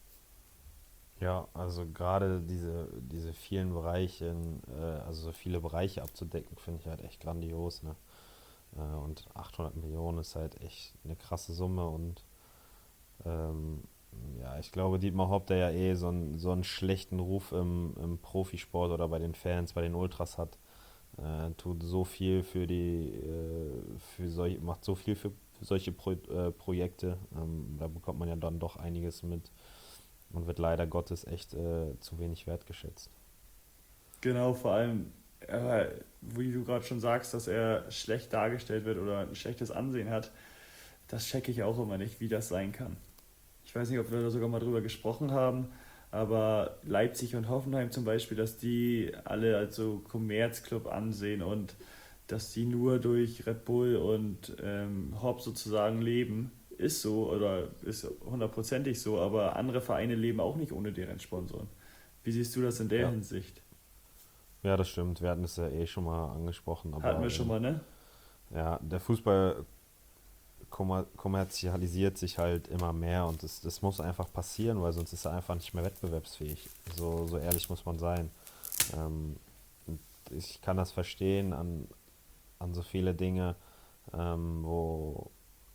Ja, also gerade diese, diese vielen Bereiche, äh, also so viele Bereiche abzudecken, finde ich halt echt grandios, ne? Äh, und achthundert Millionen ist halt echt eine krasse Summe und ähm, ja, ich glaube, Dietmar Hopp, der ja eh so einen, so einen schlechten Ruf im, im Profisport oder bei den Fans, bei den Ultras hat, äh, tut so viel für die, äh, für solche, macht so viel für, für solche Pro, äh, Projekte. Ähm, da bekommt man ja dann doch einiges mit und wird leider Gottes echt äh, zu wenig wertgeschätzt. Genau, vor allem, äh, wie du gerade schon sagst, dass er schlecht dargestellt wird oder ein schlechtes Ansehen hat, das checke ich auch immer nicht, wie das sein kann. Ich weiß nicht, ob wir da sogar mal drüber gesprochen haben, aber Leipzig und Hoffenheim zum Beispiel, dass die alle als so Kommerzclub ansehen und dass die nur durch Red Bull und ähm, Hop sozusagen leben. ist so oder ist hundertprozentig so, aber andere Vereine leben auch nicht ohne deren Sponsoren. Wie siehst du das in der Ja, Hinsicht? ja, das stimmt. Wir hatten es ja eh schon mal angesprochen, Hatten wir aber schon ähm, mal, ne? ja, der Fußball kommer kommerzialisiert sich halt immer mehr und das, das muss einfach passieren, weil sonst ist er einfach nicht mehr wettbewerbsfähig. So, so ehrlich muss man sein. Ähm, und ich kann das verstehen an, an so viele Dinge, ähm, wo,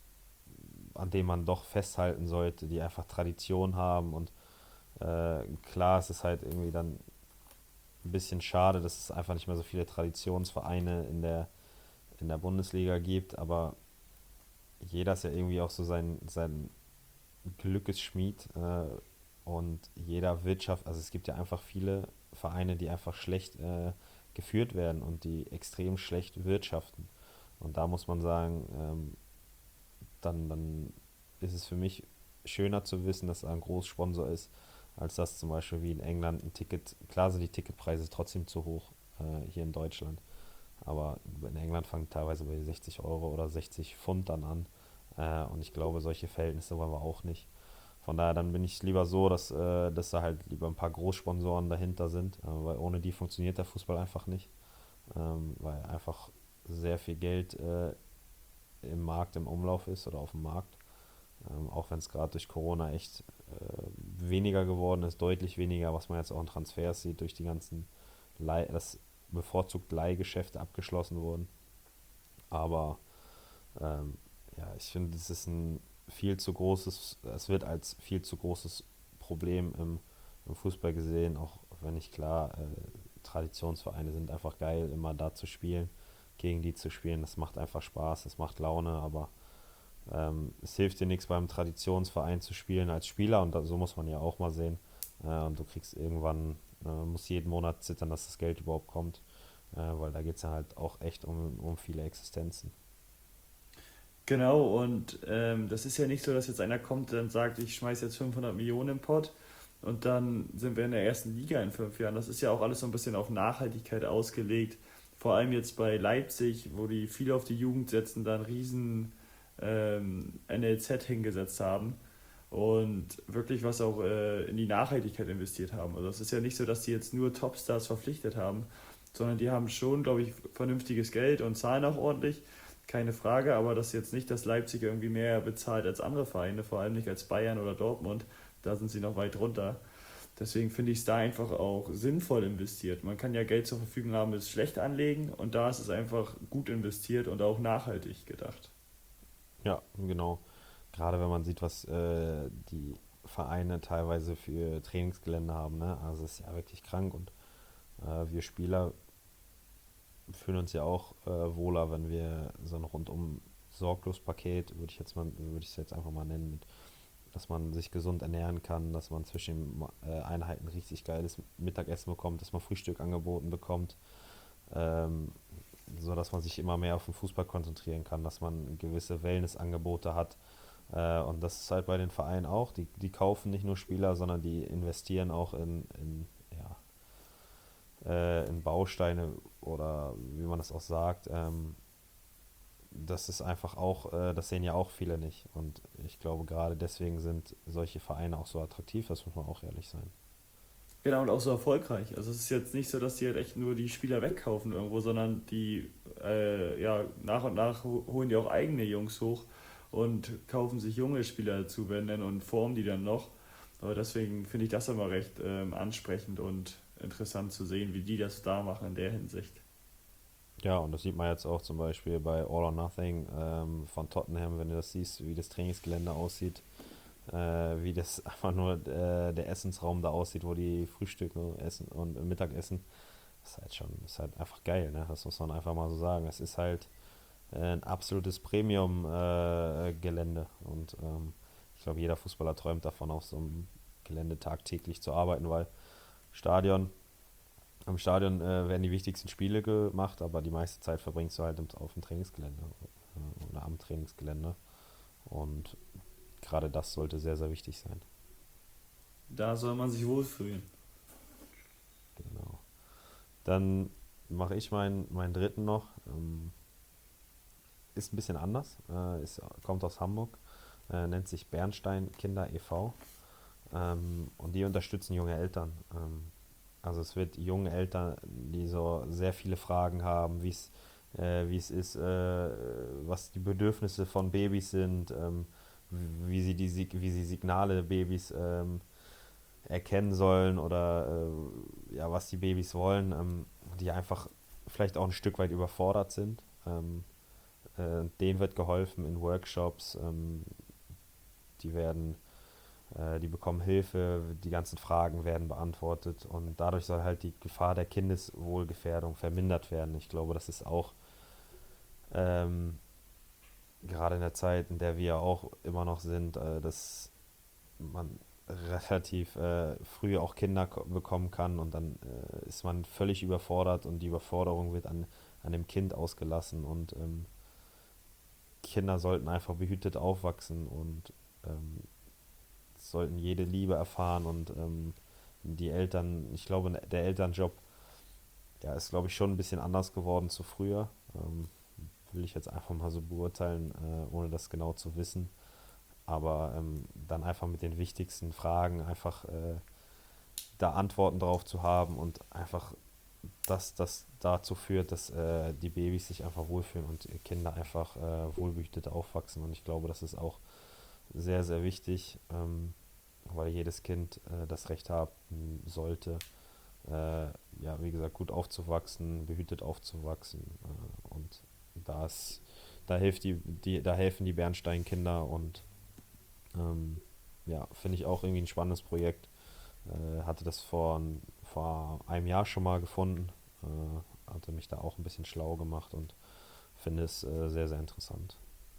an denen man doch festhalten sollte, die einfach Tradition haben und äh, klar, es ist halt irgendwie dann ein bisschen schade, dass es einfach nicht mehr so viele Traditionsvereine in der, in der Bundesliga gibt, aber jeder ist ja irgendwie auch so sein, sein Glückesschmied äh, und jeder Wirtschaft, also es gibt ja einfach viele Vereine, die einfach schlecht äh, geführt werden und die extrem schlecht wirtschaften. Und da muss man sagen, ähm, dann, dann ist es für mich schöner zu wissen, dass er ein Großsponsor ist, als dass zum Beispiel wie in England ein Ticket, klar sind die Ticketpreise trotzdem zu hoch äh, hier in Deutschland, aber in England fangen teilweise bei sechzig Euro oder sechzig Pfund dann an äh, und ich glaube, solche Verhältnisse wollen wir auch nicht. Von daher dann bin ich lieber so, dass, äh, dass da halt lieber ein paar Großsponsoren dahinter sind, äh, weil ohne die funktioniert der Fußball einfach nicht, ähm, weil einfach sehr viel Geld äh, im Markt, im Umlauf ist oder auf dem Markt. Ähm, auch wenn es gerade durch Corona echt äh, weniger geworden ist, deutlich weniger, was man jetzt auch in Transfers sieht, durch die ganzen Leih, dass bevorzugt Leihgeschäfte abgeschlossen wurden. Aber ähm, ja, ich finde, es ist ein viel zu großes, es wird als viel zu großes Problem im, im Fußball gesehen, auch wenn ich klar, äh, Traditionsvereine sind einfach geil, immer da zu spielen, gegen die zu spielen. Das macht einfach Spaß, das macht Laune, aber ähm, es hilft dir nichts beim Traditionsverein zu spielen als Spieler und da, so muss man ja auch mal sehen. Äh, und du kriegst irgendwann, äh, musst jeden Monat zittern, dass das Geld überhaupt kommt, äh, weil da geht es ja halt auch echt um, um viele Existenzen. Genau, und ähm, das ist ja nicht so, dass jetzt einer kommt und sagt, ich schmeiß jetzt fünfhundert Millionen im Pott und dann sind wir in der ersten Liga in fünf Jahren. Das ist ja auch alles so ein bisschen auf Nachhaltigkeit ausgelegt. Vor allem jetzt bei Leipzig, wo die viel auf die Jugend setzen, da einen riesen ähm, N L Z hingesetzt haben und wirklich was auch äh, in die Nachhaltigkeit investiert haben. Also es ist ja nicht so, dass die jetzt nur Topstars verpflichtet haben, sondern die haben schon, glaube ich, vernünftiges Geld und zahlen auch ordentlich, keine Frage, aber das ist jetzt nicht, dass Leipzig irgendwie mehr bezahlt als andere Vereine, vor allem nicht als Bayern oder Dortmund. Da sind sie noch weit runter. Deswegen finde ich es da einfach auch sinnvoll investiert. Man kann ja Geld zur Verfügung haben, es schlecht anlegen und da ist es einfach gut investiert und auch nachhaltig gedacht. Ja, genau. Gerade wenn man sieht, was äh, die Vereine teilweise für Trainingsgelände haben, ne? Also es ist ja wirklich krank und äh, wir Spieler fühlen uns ja auch äh, wohler, wenn wir so ein rundum sorglos Paket, würde ich jetzt mal, würde ich es jetzt einfach mal nennen, mit, dass man sich gesund ernähren kann, dass man zwischen den äh, Einheiten richtig geiles Mittagessen bekommt, dass man Frühstück angeboten bekommt, ähm, so dass man sich immer mehr auf den Fußball konzentrieren kann, dass man gewisse Wellnessangebote hat. Äh, und das ist halt bei den Vereinen auch. Die, die kaufen nicht nur Spieler, sondern die investieren auch in, in, ja, äh, in Bausteine oder wie man das auch sagt. Ähm, das ist einfach auch, äh, das sehen ja auch viele nicht. Und ich glaube, gerade deswegen sind solche Vereine auch so attraktiv, das muss man auch ehrlich sein. Genau, und auch so erfolgreich. Also es ist jetzt nicht so, dass die halt echt nur die Spieler wegkaufen irgendwo, sondern die äh, ja, nach und nach ho- holen die auch eigene Jungs hoch und kaufen sich junge Spieler dazu, wenn denn und formen die dann noch. Aber deswegen finde ich das immer recht ähm, ansprechend und interessant zu sehen, wie die das da machen in der Hinsicht. Ja, und das sieht man jetzt auch zum Beispiel bei All or Nothing ähm, von Tottenham, wenn du das siehst, wie das Trainingsgelände aussieht, äh, wie das einfach nur äh, der Essensraum da aussieht, wo die frühstücken essen und Mittagessen. Das ist halt schon, ist halt einfach geil, ne? Das muss man einfach mal so sagen. Es ist halt äh, ein absolutes Premium-Gelände und ähm, ich glaube, jeder Fußballer träumt davon, auf so einem Gelände tagtäglich zu arbeiten, weil Stadion, im Stadion äh, werden die wichtigsten Spiele gemacht, aber die meiste Zeit verbringst du halt im, auf dem Trainingsgelände äh, oder am Trainingsgelände und gerade das sollte sehr, sehr wichtig sein. Da soll man sich wohlfühlen. Genau. Dann mache ich meinen, meinen dritten noch. Ähm, ist ein bisschen anders, äh, ist, kommt aus Hamburg. äh, nennt sich Bernstein Kinder e V. Ähm, und die unterstützen junge Eltern. Ähm, also es wird junge Eltern, die so sehr viele Fragen haben, wie es äh, wie es ist, äh, was die Bedürfnisse von Babys sind, ähm, wie sie die Sig- wie sie Signale der Babys ähm, erkennen sollen oder äh, ja, was die Babys wollen, ähm, die einfach vielleicht auch ein Stück weit überfordert sind. Ähm, äh, denen wird geholfen in Workshops, ähm, die werden, äh, die bekommen Hilfe, die ganzen Fragen werden beantwortet und dadurch soll halt die Gefahr der Kindeswohlgefährdung vermindert werden. Ich glaube, das ist auch ähm, gerade in der Zeit, in der wir auch immer noch sind, äh, dass man relativ äh, früh auch Kinder ko- bekommen kann und dann äh, ist man völlig überfordert und die Überforderung wird an, an dem Kind ausgelassen und ähm, Kinder sollten einfach behütet aufwachsen und ähm, sollten jede Liebe erfahren und ähm, die Eltern, ich glaube, der Elternjob, ja, ist glaube ich schon ein bisschen anders geworden zu früher. Ähm, will ich jetzt einfach mal so beurteilen, äh, ohne das genau zu wissen. Aber ähm, dann einfach mit den wichtigsten Fragen einfach äh, da Antworten drauf zu haben und einfach, dass das dazu führt, dass äh, die Babys sich einfach wohlfühlen und Kinder einfach äh, wohlbehütet aufwachsen. Und ich glaube, das ist auch sehr, sehr wichtig, ähm, weil jedes Kind äh, das Recht haben sollte, äh, ja, wie gesagt, gut aufzuwachsen, behütet aufzuwachsen. Äh, und das, da hilft die, die, da helfen die Bernstein-Kinder und ähm, ja, finde ich auch irgendwie ein spannendes Projekt. Äh, hatte das vor, ein- vor einem Jahr schon mal gefunden, äh, hatte mich da auch ein bisschen schlau gemacht und finde es äh, sehr, sehr interessant.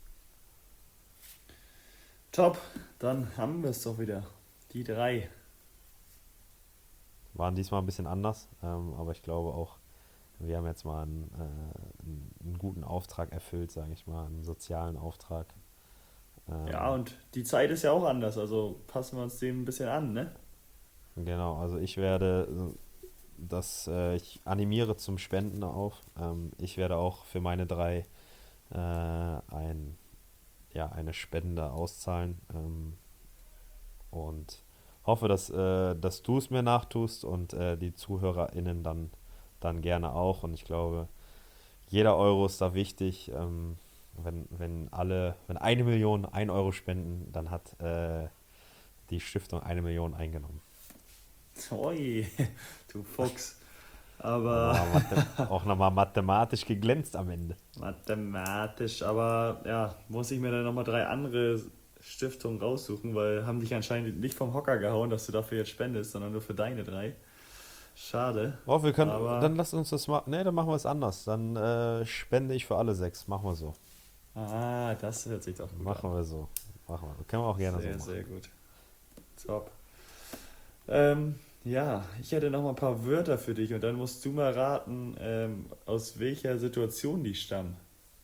Top, dann haben wir es doch wieder. Die drei. Waren diesmal ein bisschen anders, ähm, aber ich glaube auch, wir haben jetzt mal einen, äh, einen, einen guten Auftrag erfüllt, sage ich mal, einen sozialen Auftrag. Ja, Ähm, und die Zeit ist ja auch anders, also passen wir uns dem ein bisschen an, ne? genau, also ich werde äh, das, äh, ich animiere zum Spenden auf. Ähm, ich werde auch für meine drei äh, ein, ja, eine Spende auszahlen ähm, und hoffe, dass, äh, dass du es mir nachtust und äh, die ZuhörerInnen dann, dann gerne auch. Und ich glaube, jeder Euro ist da wichtig. Ähm, wenn, wenn alle, wenn eine Million ein Euro spenden, dann hat äh, die Stiftung eine Million eingenommen. Oi, du Fuchs. Auch Aber nochmal, Mathe, auch nochmal mathematisch geglänzt am Ende. mathematisch, aber ja, muss ich mir dann nochmal drei andere Stiftungen raussuchen, weil haben dich anscheinend nicht vom Hocker gehauen, dass du dafür jetzt spendest, sondern nur für deine drei. Schade, Oh, wir können, aber dann lass uns das mal, nee, dann machen wir es anders. Dann äh, spende ich für alle sechs. Machen wir so. ah, das hört sich doch gut an. Machen wir so. Machen wir. Können wir auch gerne so Sehr, machen. sehr gut. Top. Ähm, ja, ich hätte noch mal ein paar Wörter für dich und dann musst du mal raten, ähm, aus welcher Situation die stammen.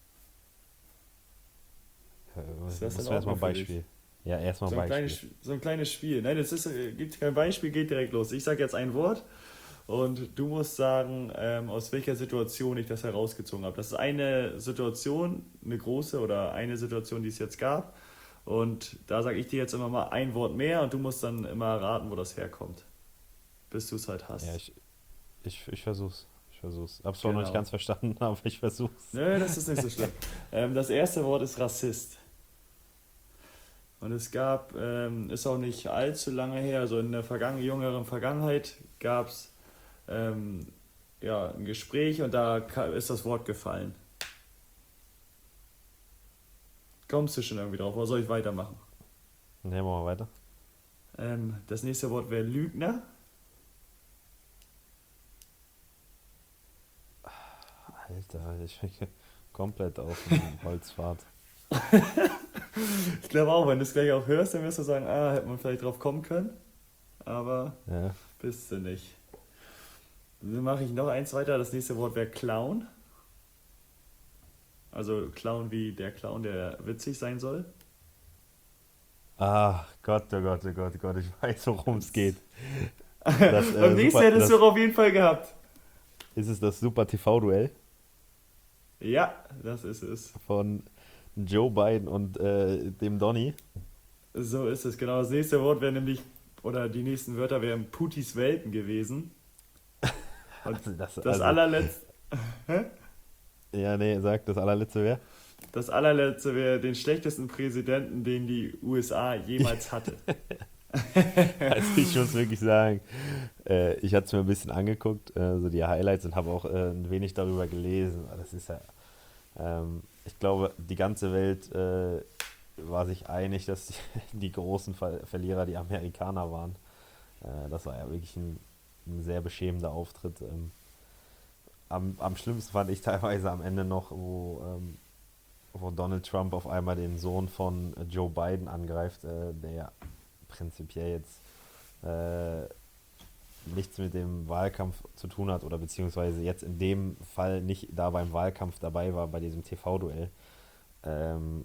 Ist Äh, das in müssen wir erstmal Ordnung ein für dich? Beispiel. Ja, erstmal ein So ein Beispiel. kleines, so ein kleines Spiel. Nein, das ist, äh, gibt kein Beispiel, geht direkt los. Ich sage jetzt ein Wort und du musst sagen, ähm, aus welcher Situation ich das herausgezogen habe. Das ist eine Situation, eine große oder eine Situation, die es jetzt gab. Und da sage ich dir jetzt immer mal ein Wort mehr und du musst dann immer raten, wo das herkommt, bis du es halt Ja, hast. ich, ich, ich versuch's. Ich versuch's. Hab's zwar noch nicht Genau. ganz verstanden, aber ich versuch's. Nö, das ist nicht so schlimm. Ähm, das erste Wort ist Rassist. Und es gab, ähm, ist auch nicht allzu lange her, also in der vergangen, jüngeren Vergangenheit gab es ähm, ja, ein Gespräch und da ka- ist das Wort gefallen. Kommst du schon irgendwie drauf, oder soll ich weitermachen? Nehmen wir mal weiter. Ähm, das nächste Wort wäre Lügner. Alter, ich bin komplett auf dem Holzpfad. Ich glaube auch, wenn du es gleich auch hörst, dann wirst du sagen, ah, hätte man vielleicht drauf kommen können, aber Ja. bist du nicht. Dann mache ich noch eins weiter, das nächste Wort wäre Clown. Also Clown wie der Clown, der witzig sein soll. Ah, Gott, oh Gott, oh Gott, oh Gott, ich weiß, worum es Das geht. Das, Beim äh, nächsten super, hättest du das, doch auf jeden Fall gehabt. ist es das Super T V-Duell Ja, das ist es. von Joe Biden und äh, dem Donny. So ist es, genau. Das nächste Wort wäre nämlich, oder die nächsten Wörter wären Putis Welpen gewesen. Und Also, das, das also, allerletzte, ja, nee, sag das allerletzte wer? das allerletzte wäre den schlechtesten Präsidenten, den die U S A jemals hatte. Also ich muss wirklich sagen, äh, ich hatte es mir ein bisschen angeguckt, äh, so die Highlights und habe auch äh, ein wenig darüber gelesen. Das ist ja, ähm, ich glaube, die ganze Welt äh, war sich einig, dass die, die großen Ver Verlierer die Amerikaner waren. Äh, das war ja wirklich ein, ein sehr beschämender Auftritt. Ähm, am, am schlimmsten fand ich teilweise am Ende noch, wo, ähm, wo Donald Trump auf einmal den Sohn von äh, Joe Biden angreift, äh, der ja prinzipiell jetzt äh, nichts mit dem Wahlkampf zu tun hat oder beziehungsweise jetzt in dem Fall nicht da beim Wahlkampf dabei war, bei diesem T V-Duell. Ähm,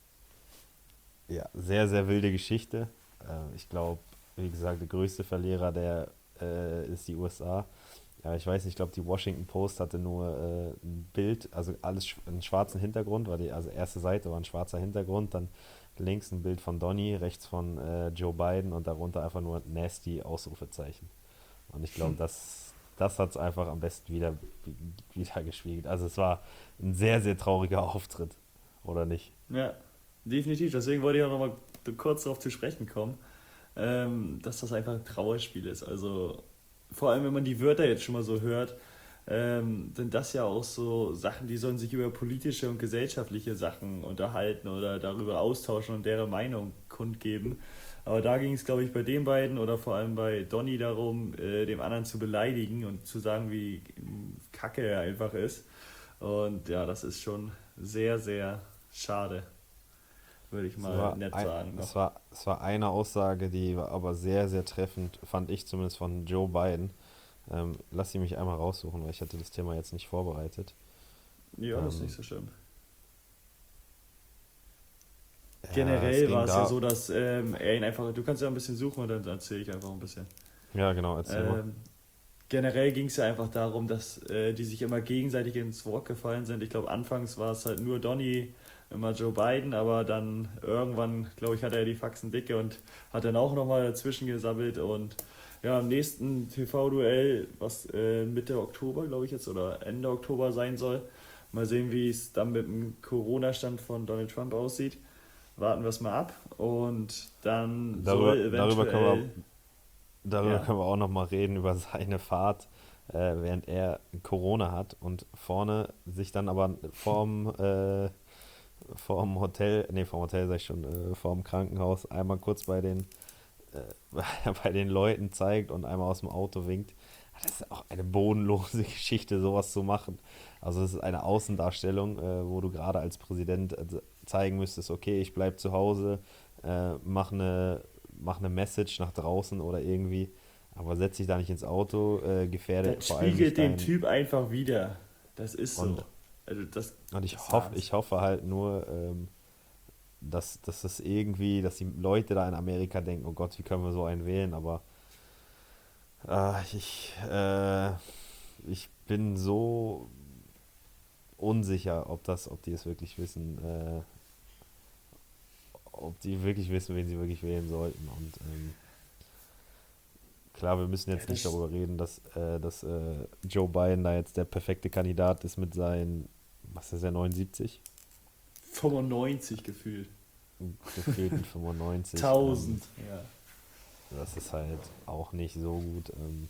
ja, sehr, sehr wilde Geschichte. Äh, ich glaube, wie gesagt, der größte Verlierer der äh, ist die U S A. Ja, ich weiß nicht, ich glaube, die Washington Post hatte nur äh, ein Bild, also alles sch- einen schwarzen Hintergrund, war die, also erste Seite war ein schwarzer Hintergrund, dann links ein Bild von Donny, rechts von äh, Joe Biden und darunter einfach nur nasty Ausrufezeichen. Und ich glaube, das, das hat es einfach am besten wieder, wieder gespiegelt. Also es war ein sehr, sehr trauriger Auftritt, oder nicht? Ja, definitiv. Deswegen wollte ich auch nochmal kurz darauf zu sprechen kommen, ähm, dass das einfach ein Trauerspiel ist. Also vor allem, wenn man die Wörter jetzt schon mal so hört, ähm, sind das ja auch so Sachen, die sollen sich über politische und gesellschaftliche Sachen unterhalten oder darüber austauschen und deren Meinung kundgeben. Aber da ging es, glaube ich, bei den beiden oder vor allem bei Donny darum, äh, dem anderen zu beleidigen und zu sagen, wie kacke er einfach ist. Und ja, das ist schon sehr, sehr schade, würde ich Es mal war, nett ein, sagen es noch. war, es war eine Aussage, die war aber sehr, sehr treffend, fand ich zumindest von Joe Biden. Ähm, lass sie mich einmal raussuchen, weil ich hatte das Thema jetzt nicht vorbereitet. Ja, das ist nicht Ähm, so schlimm. ja, es Generell war ging es ja da. so, dass ähm, er ihn einfach, du kannst ja ein bisschen suchen und dann erzähle ich einfach ein bisschen. Ja, genau, erzähl mal. Ähm, Generell ging es ja einfach darum, dass äh, die sich immer gegenseitig ins Wort gefallen sind. Ich glaube, anfangs war es halt nur Donny, immer Joe Biden, aber dann irgendwann, glaube ich, hat er die Faxen dicke und hat dann auch nochmal dazwischen gesammelt. Und ja, im nächsten T V-Duell, was äh, Mitte Oktober, glaube ich jetzt, oder Ende Oktober sein soll, mal sehen, wie es dann mit dem Corona-Stand von Donald Trump aussieht. Warten wir es mal ab. Und dann soll Darüber, darüber können wir eventuell, Darüber ja, können wir auch nochmal reden, über seine Fahrt, äh, während er Corona hat und vorne sich dann aber vorm, äh, vorm Hotel, nee, vorm Hotel sag ich schon, äh, vorm Krankenhaus einmal kurz bei den, äh, bei den Leuten zeigt und einmal aus dem Auto winkt. Das ist auch eine bodenlose Geschichte, sowas zu machen. Also es ist eine Außendarstellung, äh, wo du gerade als Präsident äh, zeigen müsstest, okay, ich bleib zu Hause, äh, mach eine, mach eine Message nach draußen oder irgendwie, aber setz dich da nicht ins Auto, äh, gefährde das vor allem nicht spiegelt den dein. Typ einfach wieder. Das ist Und, so. Also das, und ich das ist hoffe, Wahnsinn. ich hoffe halt nur, ähm, dass, dass das irgendwie, dass die Leute da in Amerika denken, oh Gott, wie können wir so einen wählen, aber äh, ich, äh, ich bin so unsicher, ob das, ob die es wirklich wissen, äh, ob die wirklich wissen, wen sie wirklich wählen sollten. Und ähm, klar, wir müssen Ja, jetzt nicht das darüber reden, dass, äh, dass äh, Joe Biden da jetzt der perfekte Kandidat ist mit seinen, was ist er, neunundsiebzig? fünfundneunzig gefühlt. Gefühlten fünfundneunzig. Ähm, tausend. Ja. das ist halt auch nicht so gut. Ähm,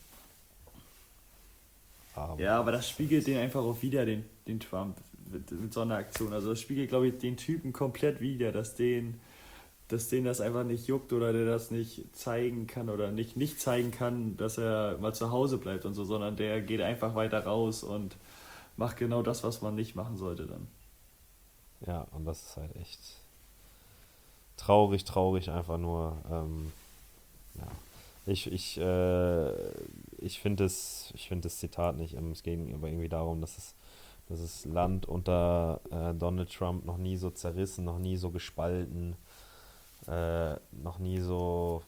aber Ja, aber das es ist spiegelt halt, den einfach auch wieder, den, den Trump, mit, mit so einer Aktion. Also das spiegelt, glaube ich, den Typen komplett wieder, dass den, dass den das einfach nicht juckt oder der das nicht zeigen kann oder nicht, nicht zeigen kann, dass er mal zu Hause bleibt und so, sondern der geht einfach weiter raus und macht genau das, was man nicht machen sollte dann. ja, und das ist halt echt traurig, traurig einfach nur. Ähm, ja. Ich, ich, äh, ich finde das, ich finde das Zitat nicht. Ähm, Es ging aber irgendwie darum, dass es, dass das Land unter äh, Donald Trump noch nie so zerrissen, noch nie so gespalten, äh, noch nie so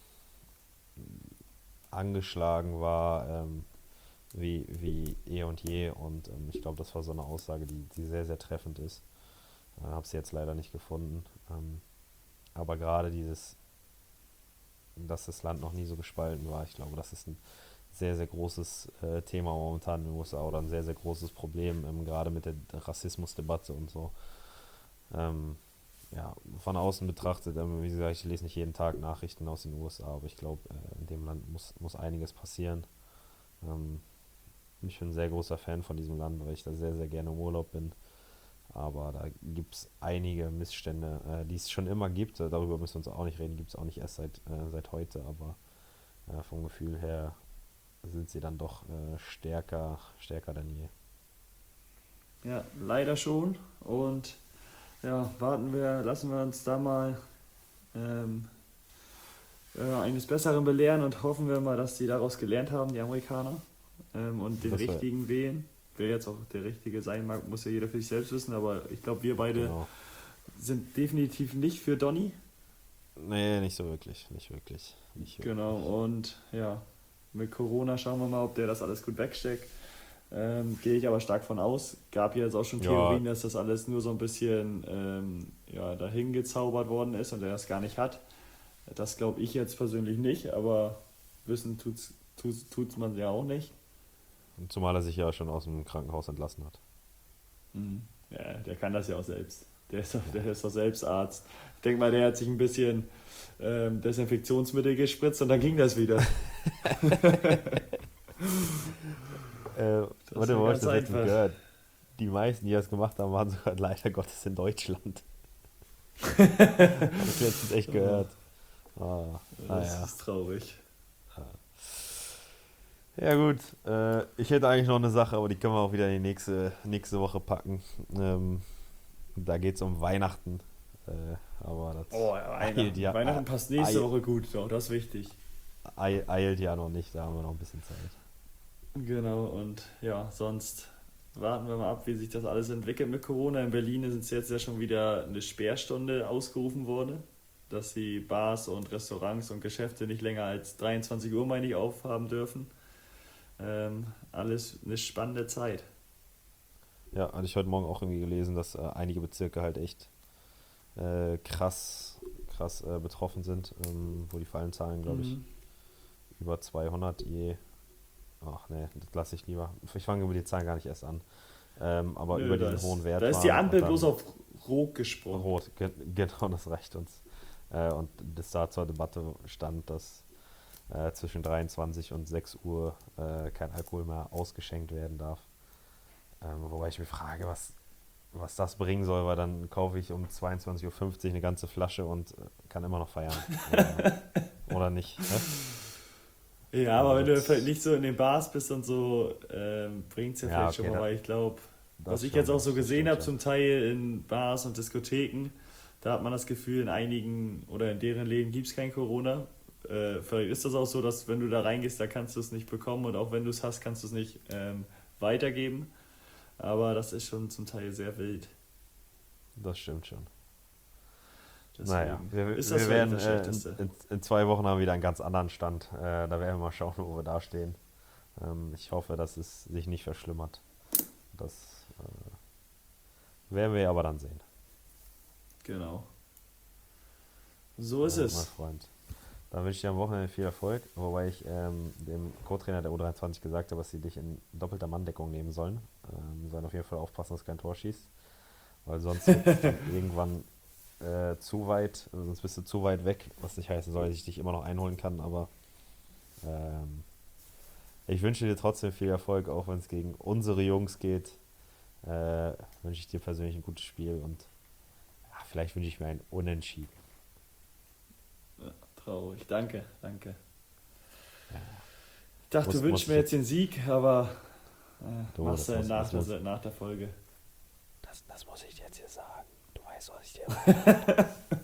angeschlagen war, ähm, wie, wie eh und je. Und ähm, ich glaube, das war so eine Aussage, die, die sehr, sehr treffend ist. Äh, habe sie jetzt leider nicht gefunden. Ähm, aber gerade dieses, dass das Land noch nie so gespalten war, ich glaube, das ist ein sehr, sehr großes äh, Thema momentan in den U S A oder ein sehr, sehr großes Problem, ähm, gerade mit der Rassismusdebatte und so. Ähm, ja, von außen betrachtet, ähm, wie gesagt, ich lese nicht jeden Tag Nachrichten aus den U S A, aber ich glaube, äh, in dem Land muss, muss einiges passieren. Ähm, ich bin ein sehr großer Fan von diesem Land, weil ich da sehr, sehr gerne im Urlaub bin. Aber da gibt es einige Missstände, äh, die es schon immer gibt. Äh, darüber müssen wir uns auch nicht reden, gibt es auch nicht erst seit, äh, seit heute, aber äh, vom Gefühl her sind sie dann doch äh, stärker, stärker denn je. Ja, leider schon. Und ja, warten wir, lassen wir uns da mal ähm, äh, eines Besseren belehren und hoffen wir mal, dass die daraus gelernt haben, die Amerikaner, ähm, und den Das wär, richtigen wählen. Wer jetzt auch der Richtige sein mag, muss ja jeder für sich selbst wissen, aber ich glaube, wir beide genau. sind definitiv nicht für Donny. Nee, nicht so wirklich, nicht wirklich, nicht Genau, wirklich. und ja, mit Corona schauen wir mal, ob der das alles gut wegsteckt. Ähm, gehe ich aber stark von aus. Gab ja jetzt auch schon Ja, Theorien, dass das alles nur so ein bisschen ähm, ja, dahin gezaubert worden ist und er das gar nicht hat. Das glaube ich jetzt persönlich nicht, aber wissen tut's, tut's, tut's man ja auch nicht. zumal er sich ja schon aus dem Krankenhaus entlassen hat. Mhm. Ja, der kann das ja auch selbst. Der ist doch, Ja. der ist doch selbst Arzt. Ich denke mal, der hat sich ein bisschen ähm, Desinfektionsmittel gespritzt und dann ging das wieder. Äh, Das ist warte, ja wo habe ich ganz das letztens einfach. gehört? Die meisten, die das gemacht haben, waren sogar leider Gottes in Deutschland. Habe ich letztens echt Oh, gehört. Ah, das naja. ist traurig. Ja gut, äh, ich hätte eigentlich noch eine Sache, aber die können wir auch wieder in die nächste, nächste Woche packen. Ähm, da geht es um Weihnachten. Äh, aber Oh, das ja, eilt Weihnachten. ja, Weihnachten passt nächste ei- Woche gut, doch, das ist wichtig. ei- eilt ja noch nicht, da haben wir noch ein bisschen Zeit. Genau, und ja, sonst warten wir mal ab, wie sich das alles entwickelt mit Corona. In Berlin ist jetzt ja schon wieder eine Sperrstunde ausgerufen worden, dass die Bars und Restaurants und Geschäfte nicht länger als dreiundzwanzig Uhr, meine ich, aufhaben dürfen. Ähm, alles eine spannende Zeit. Ja, hatte ich heute Morgen auch irgendwie gelesen, dass äh, einige Bezirke halt echt äh, krass, krass äh, betroffen sind, ähm, wo die Fallenzahlen, glaube ich, Mhm. über zweihundert je. Ach nee, das lasse ich lieber. Ich fange über die Zahlen gar nicht erst an. Ähm, aber Nö, über da diesen hohen ist, da Wert ist die waren und Ampel bloß dann auf Rot gesprungen. rot, ge genau, das reicht uns. Äh, und das da zur Debatte stand, dass äh, zwischen dreiundzwanzig und sechs Uhr äh, kein Alkohol mehr ausgeschenkt werden darf. Ähm, wobei ich mich frage, was, was das bringen soll, weil dann kaufe ich um zweiundzwanzig Uhr fünfzig eine ganze Flasche und äh, kann immer noch feiern. Oder, oder nicht. Ne? Ja, aber Also wenn du vielleicht das, nicht so in den Bars bist und so, ähm, bringt es ja ja, vielleicht schon okay, mal, da, weil ich glaube, was das ich jetzt schon, auch das, so das gesehen stimmt habe, schon. zum Teil in Bars und Diskotheken, da hat man das Gefühl, in einigen oder in deren Läden gibt es kein Corona. Äh, vielleicht ist das auch so, dass wenn du da reingehst, da kannst du es nicht bekommen und auch wenn du es hast, kannst du es nicht ähm, weitergeben. Aber das ist schon zum Teil sehr wild. Das stimmt schon. Naja, Deswegen wir, ist das wir vielleicht werden das äh, in, Schlechteste. in, in zwei Wochen haben wir wieder einen ganz anderen Stand. Äh, da werden wir mal schauen, wo wir da stehen. Ähm, ich hoffe, dass es sich nicht verschlimmert. Das äh, werden wir aber dann sehen. Genau. So ist Ja, mein es. Freund. Dann wünsche ich dir am Wochenende viel Erfolg, wobei ich ähm, dem Co-Trainer der U dreiundzwanzig gesagt habe, dass sie dich in doppelter Manndeckung nehmen sollen. Ähm, sollen auf jeden Fall aufpassen, dass kein Tor schießt, weil sonst wird es dann irgendwann äh, zu weit, also sonst bist du zu weit weg, was nicht heißen soll, dass ich dich immer noch einholen kann, aber ähm, ich wünsche dir trotzdem viel Erfolg, auch wenn es gegen unsere Jungs geht. Äh, wünsche ich dir persönlich ein gutes Spiel und ja, vielleicht wünsche ich mir ein Unentschieden. Ja, traurig. Danke, danke. Ja, Ich dachte, muss, du muss wünschst ich mir jetzt jetzt. den Sieg, aber äh, Du, machst das du muss, nach das muss, der, nach der Folge. das, das muss ich dir jetzt hier sagen. Du weißt, was ich dir.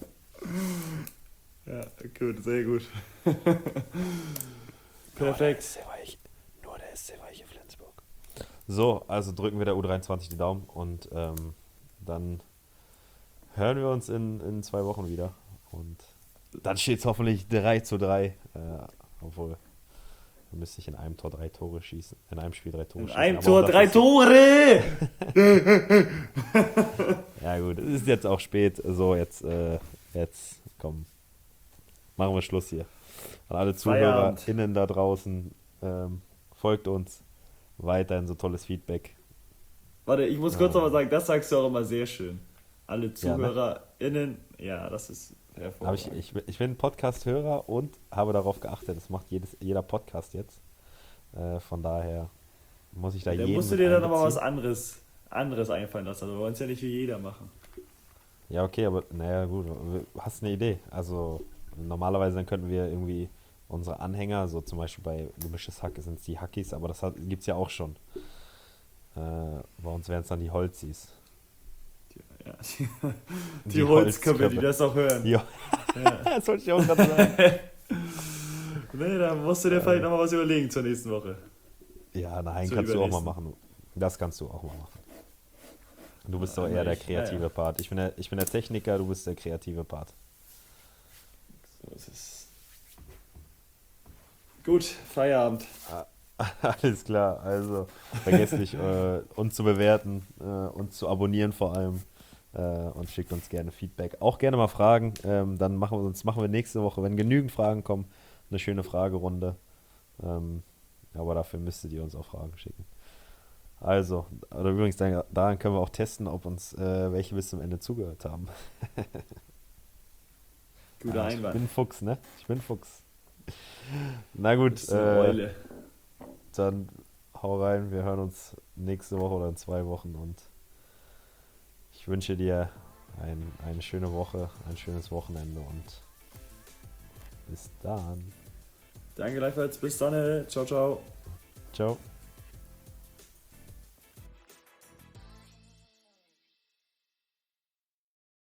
Ja, gut, sehr gut. Nur der Perfekt. S C Weich, nur der S C Weiche Flensburg. So, also drücken wir der U dreiundzwanzig die Daumen und ähm, dann hören wir uns in, in zwei Wochen wieder. Und dann steht es hoffentlich drei zu drei. Äh, obwohl, dann müsste ich in einem Tor drei Tore schießen. In einem Spiel drei Tore In schießen. einem Aber auch Tor das drei ist, Tore! ja Na gut, es ist jetzt auch spät. So, jetzt, äh, jetzt, komm. Machen wir Schluss hier. An alle Feierabend. ZuhörerInnen da draußen, ähm, folgt uns. Weiterhin so tolles Feedback. Warte, ich muss kurz noch mal sagen, das sagst du auch immer sehr schön. Alle Ja, ne? ZuhörerInnen, ja, das ist Aber hervorragend. ich, ich, ich bin Podcast-Hörer und habe darauf geachtet. Das macht jedes, jeder Podcast jetzt. Äh, von daher muss ich da Ja, dann jeden musst du mit dir dann aber was einbeziehen. anderes, anderes einfallen lassen. Also wir wollen es ja nicht wie jeder machen. Ja, okay, aber naja, gut. Hast eine Idee? Also normalerweise dann könnten wir irgendwie unsere Anhänger, so zum Beispiel bei Gemischtes Hack sind es die Hackies, aber das gibt es ja auch schon. Äh, bei uns wären es dann die Holzis. Ja, die, die Die Holzköpfe, die Holzköpfe. das auch hören. Ja, Ja. das wollte ich auch gerade sagen. Nee, da musst du dir vielleicht Äh, nochmal was überlegen zur nächsten Woche. ja, nein, Zur kannst du auch mal übernächsten. machen. Das kannst du auch mal machen. Du bist Ja, doch eher einmal der ich. Ja, kreative ja. Part. Ich bin der, ich bin der Techniker, du bist der kreative Part. So ist es. Gut, Feierabend. Ah, alles klar, also vergesst nicht, äh, uns zu bewerten, äh, uns zu abonnieren vor allem äh, und schickt uns gerne Feedback. Auch gerne mal Fragen, ähm, dann machen wir uns machen wir nächste Woche, wenn genügend Fragen kommen, eine schöne Fragerunde. Ähm, aber dafür müsstet ihr uns auch Fragen schicken. Also, oder übrigens, dann- daran können wir auch testen, ob uns äh, welche bis zum Ende zugehört haben. Guter Ah, ich Einwand. bin ein Fuchs, ne? Ich bin ein Fuchs. Na gut, Bist du eine äh, Eule. dann hau rein. Wir hören uns nächste Woche oder in zwei Wochen und ich wünsche dir ein, eine schöne Woche, ein schönes Wochenende und bis dann. Danke gleichfalls. Bis dann. Ciao, ciao. Ciao.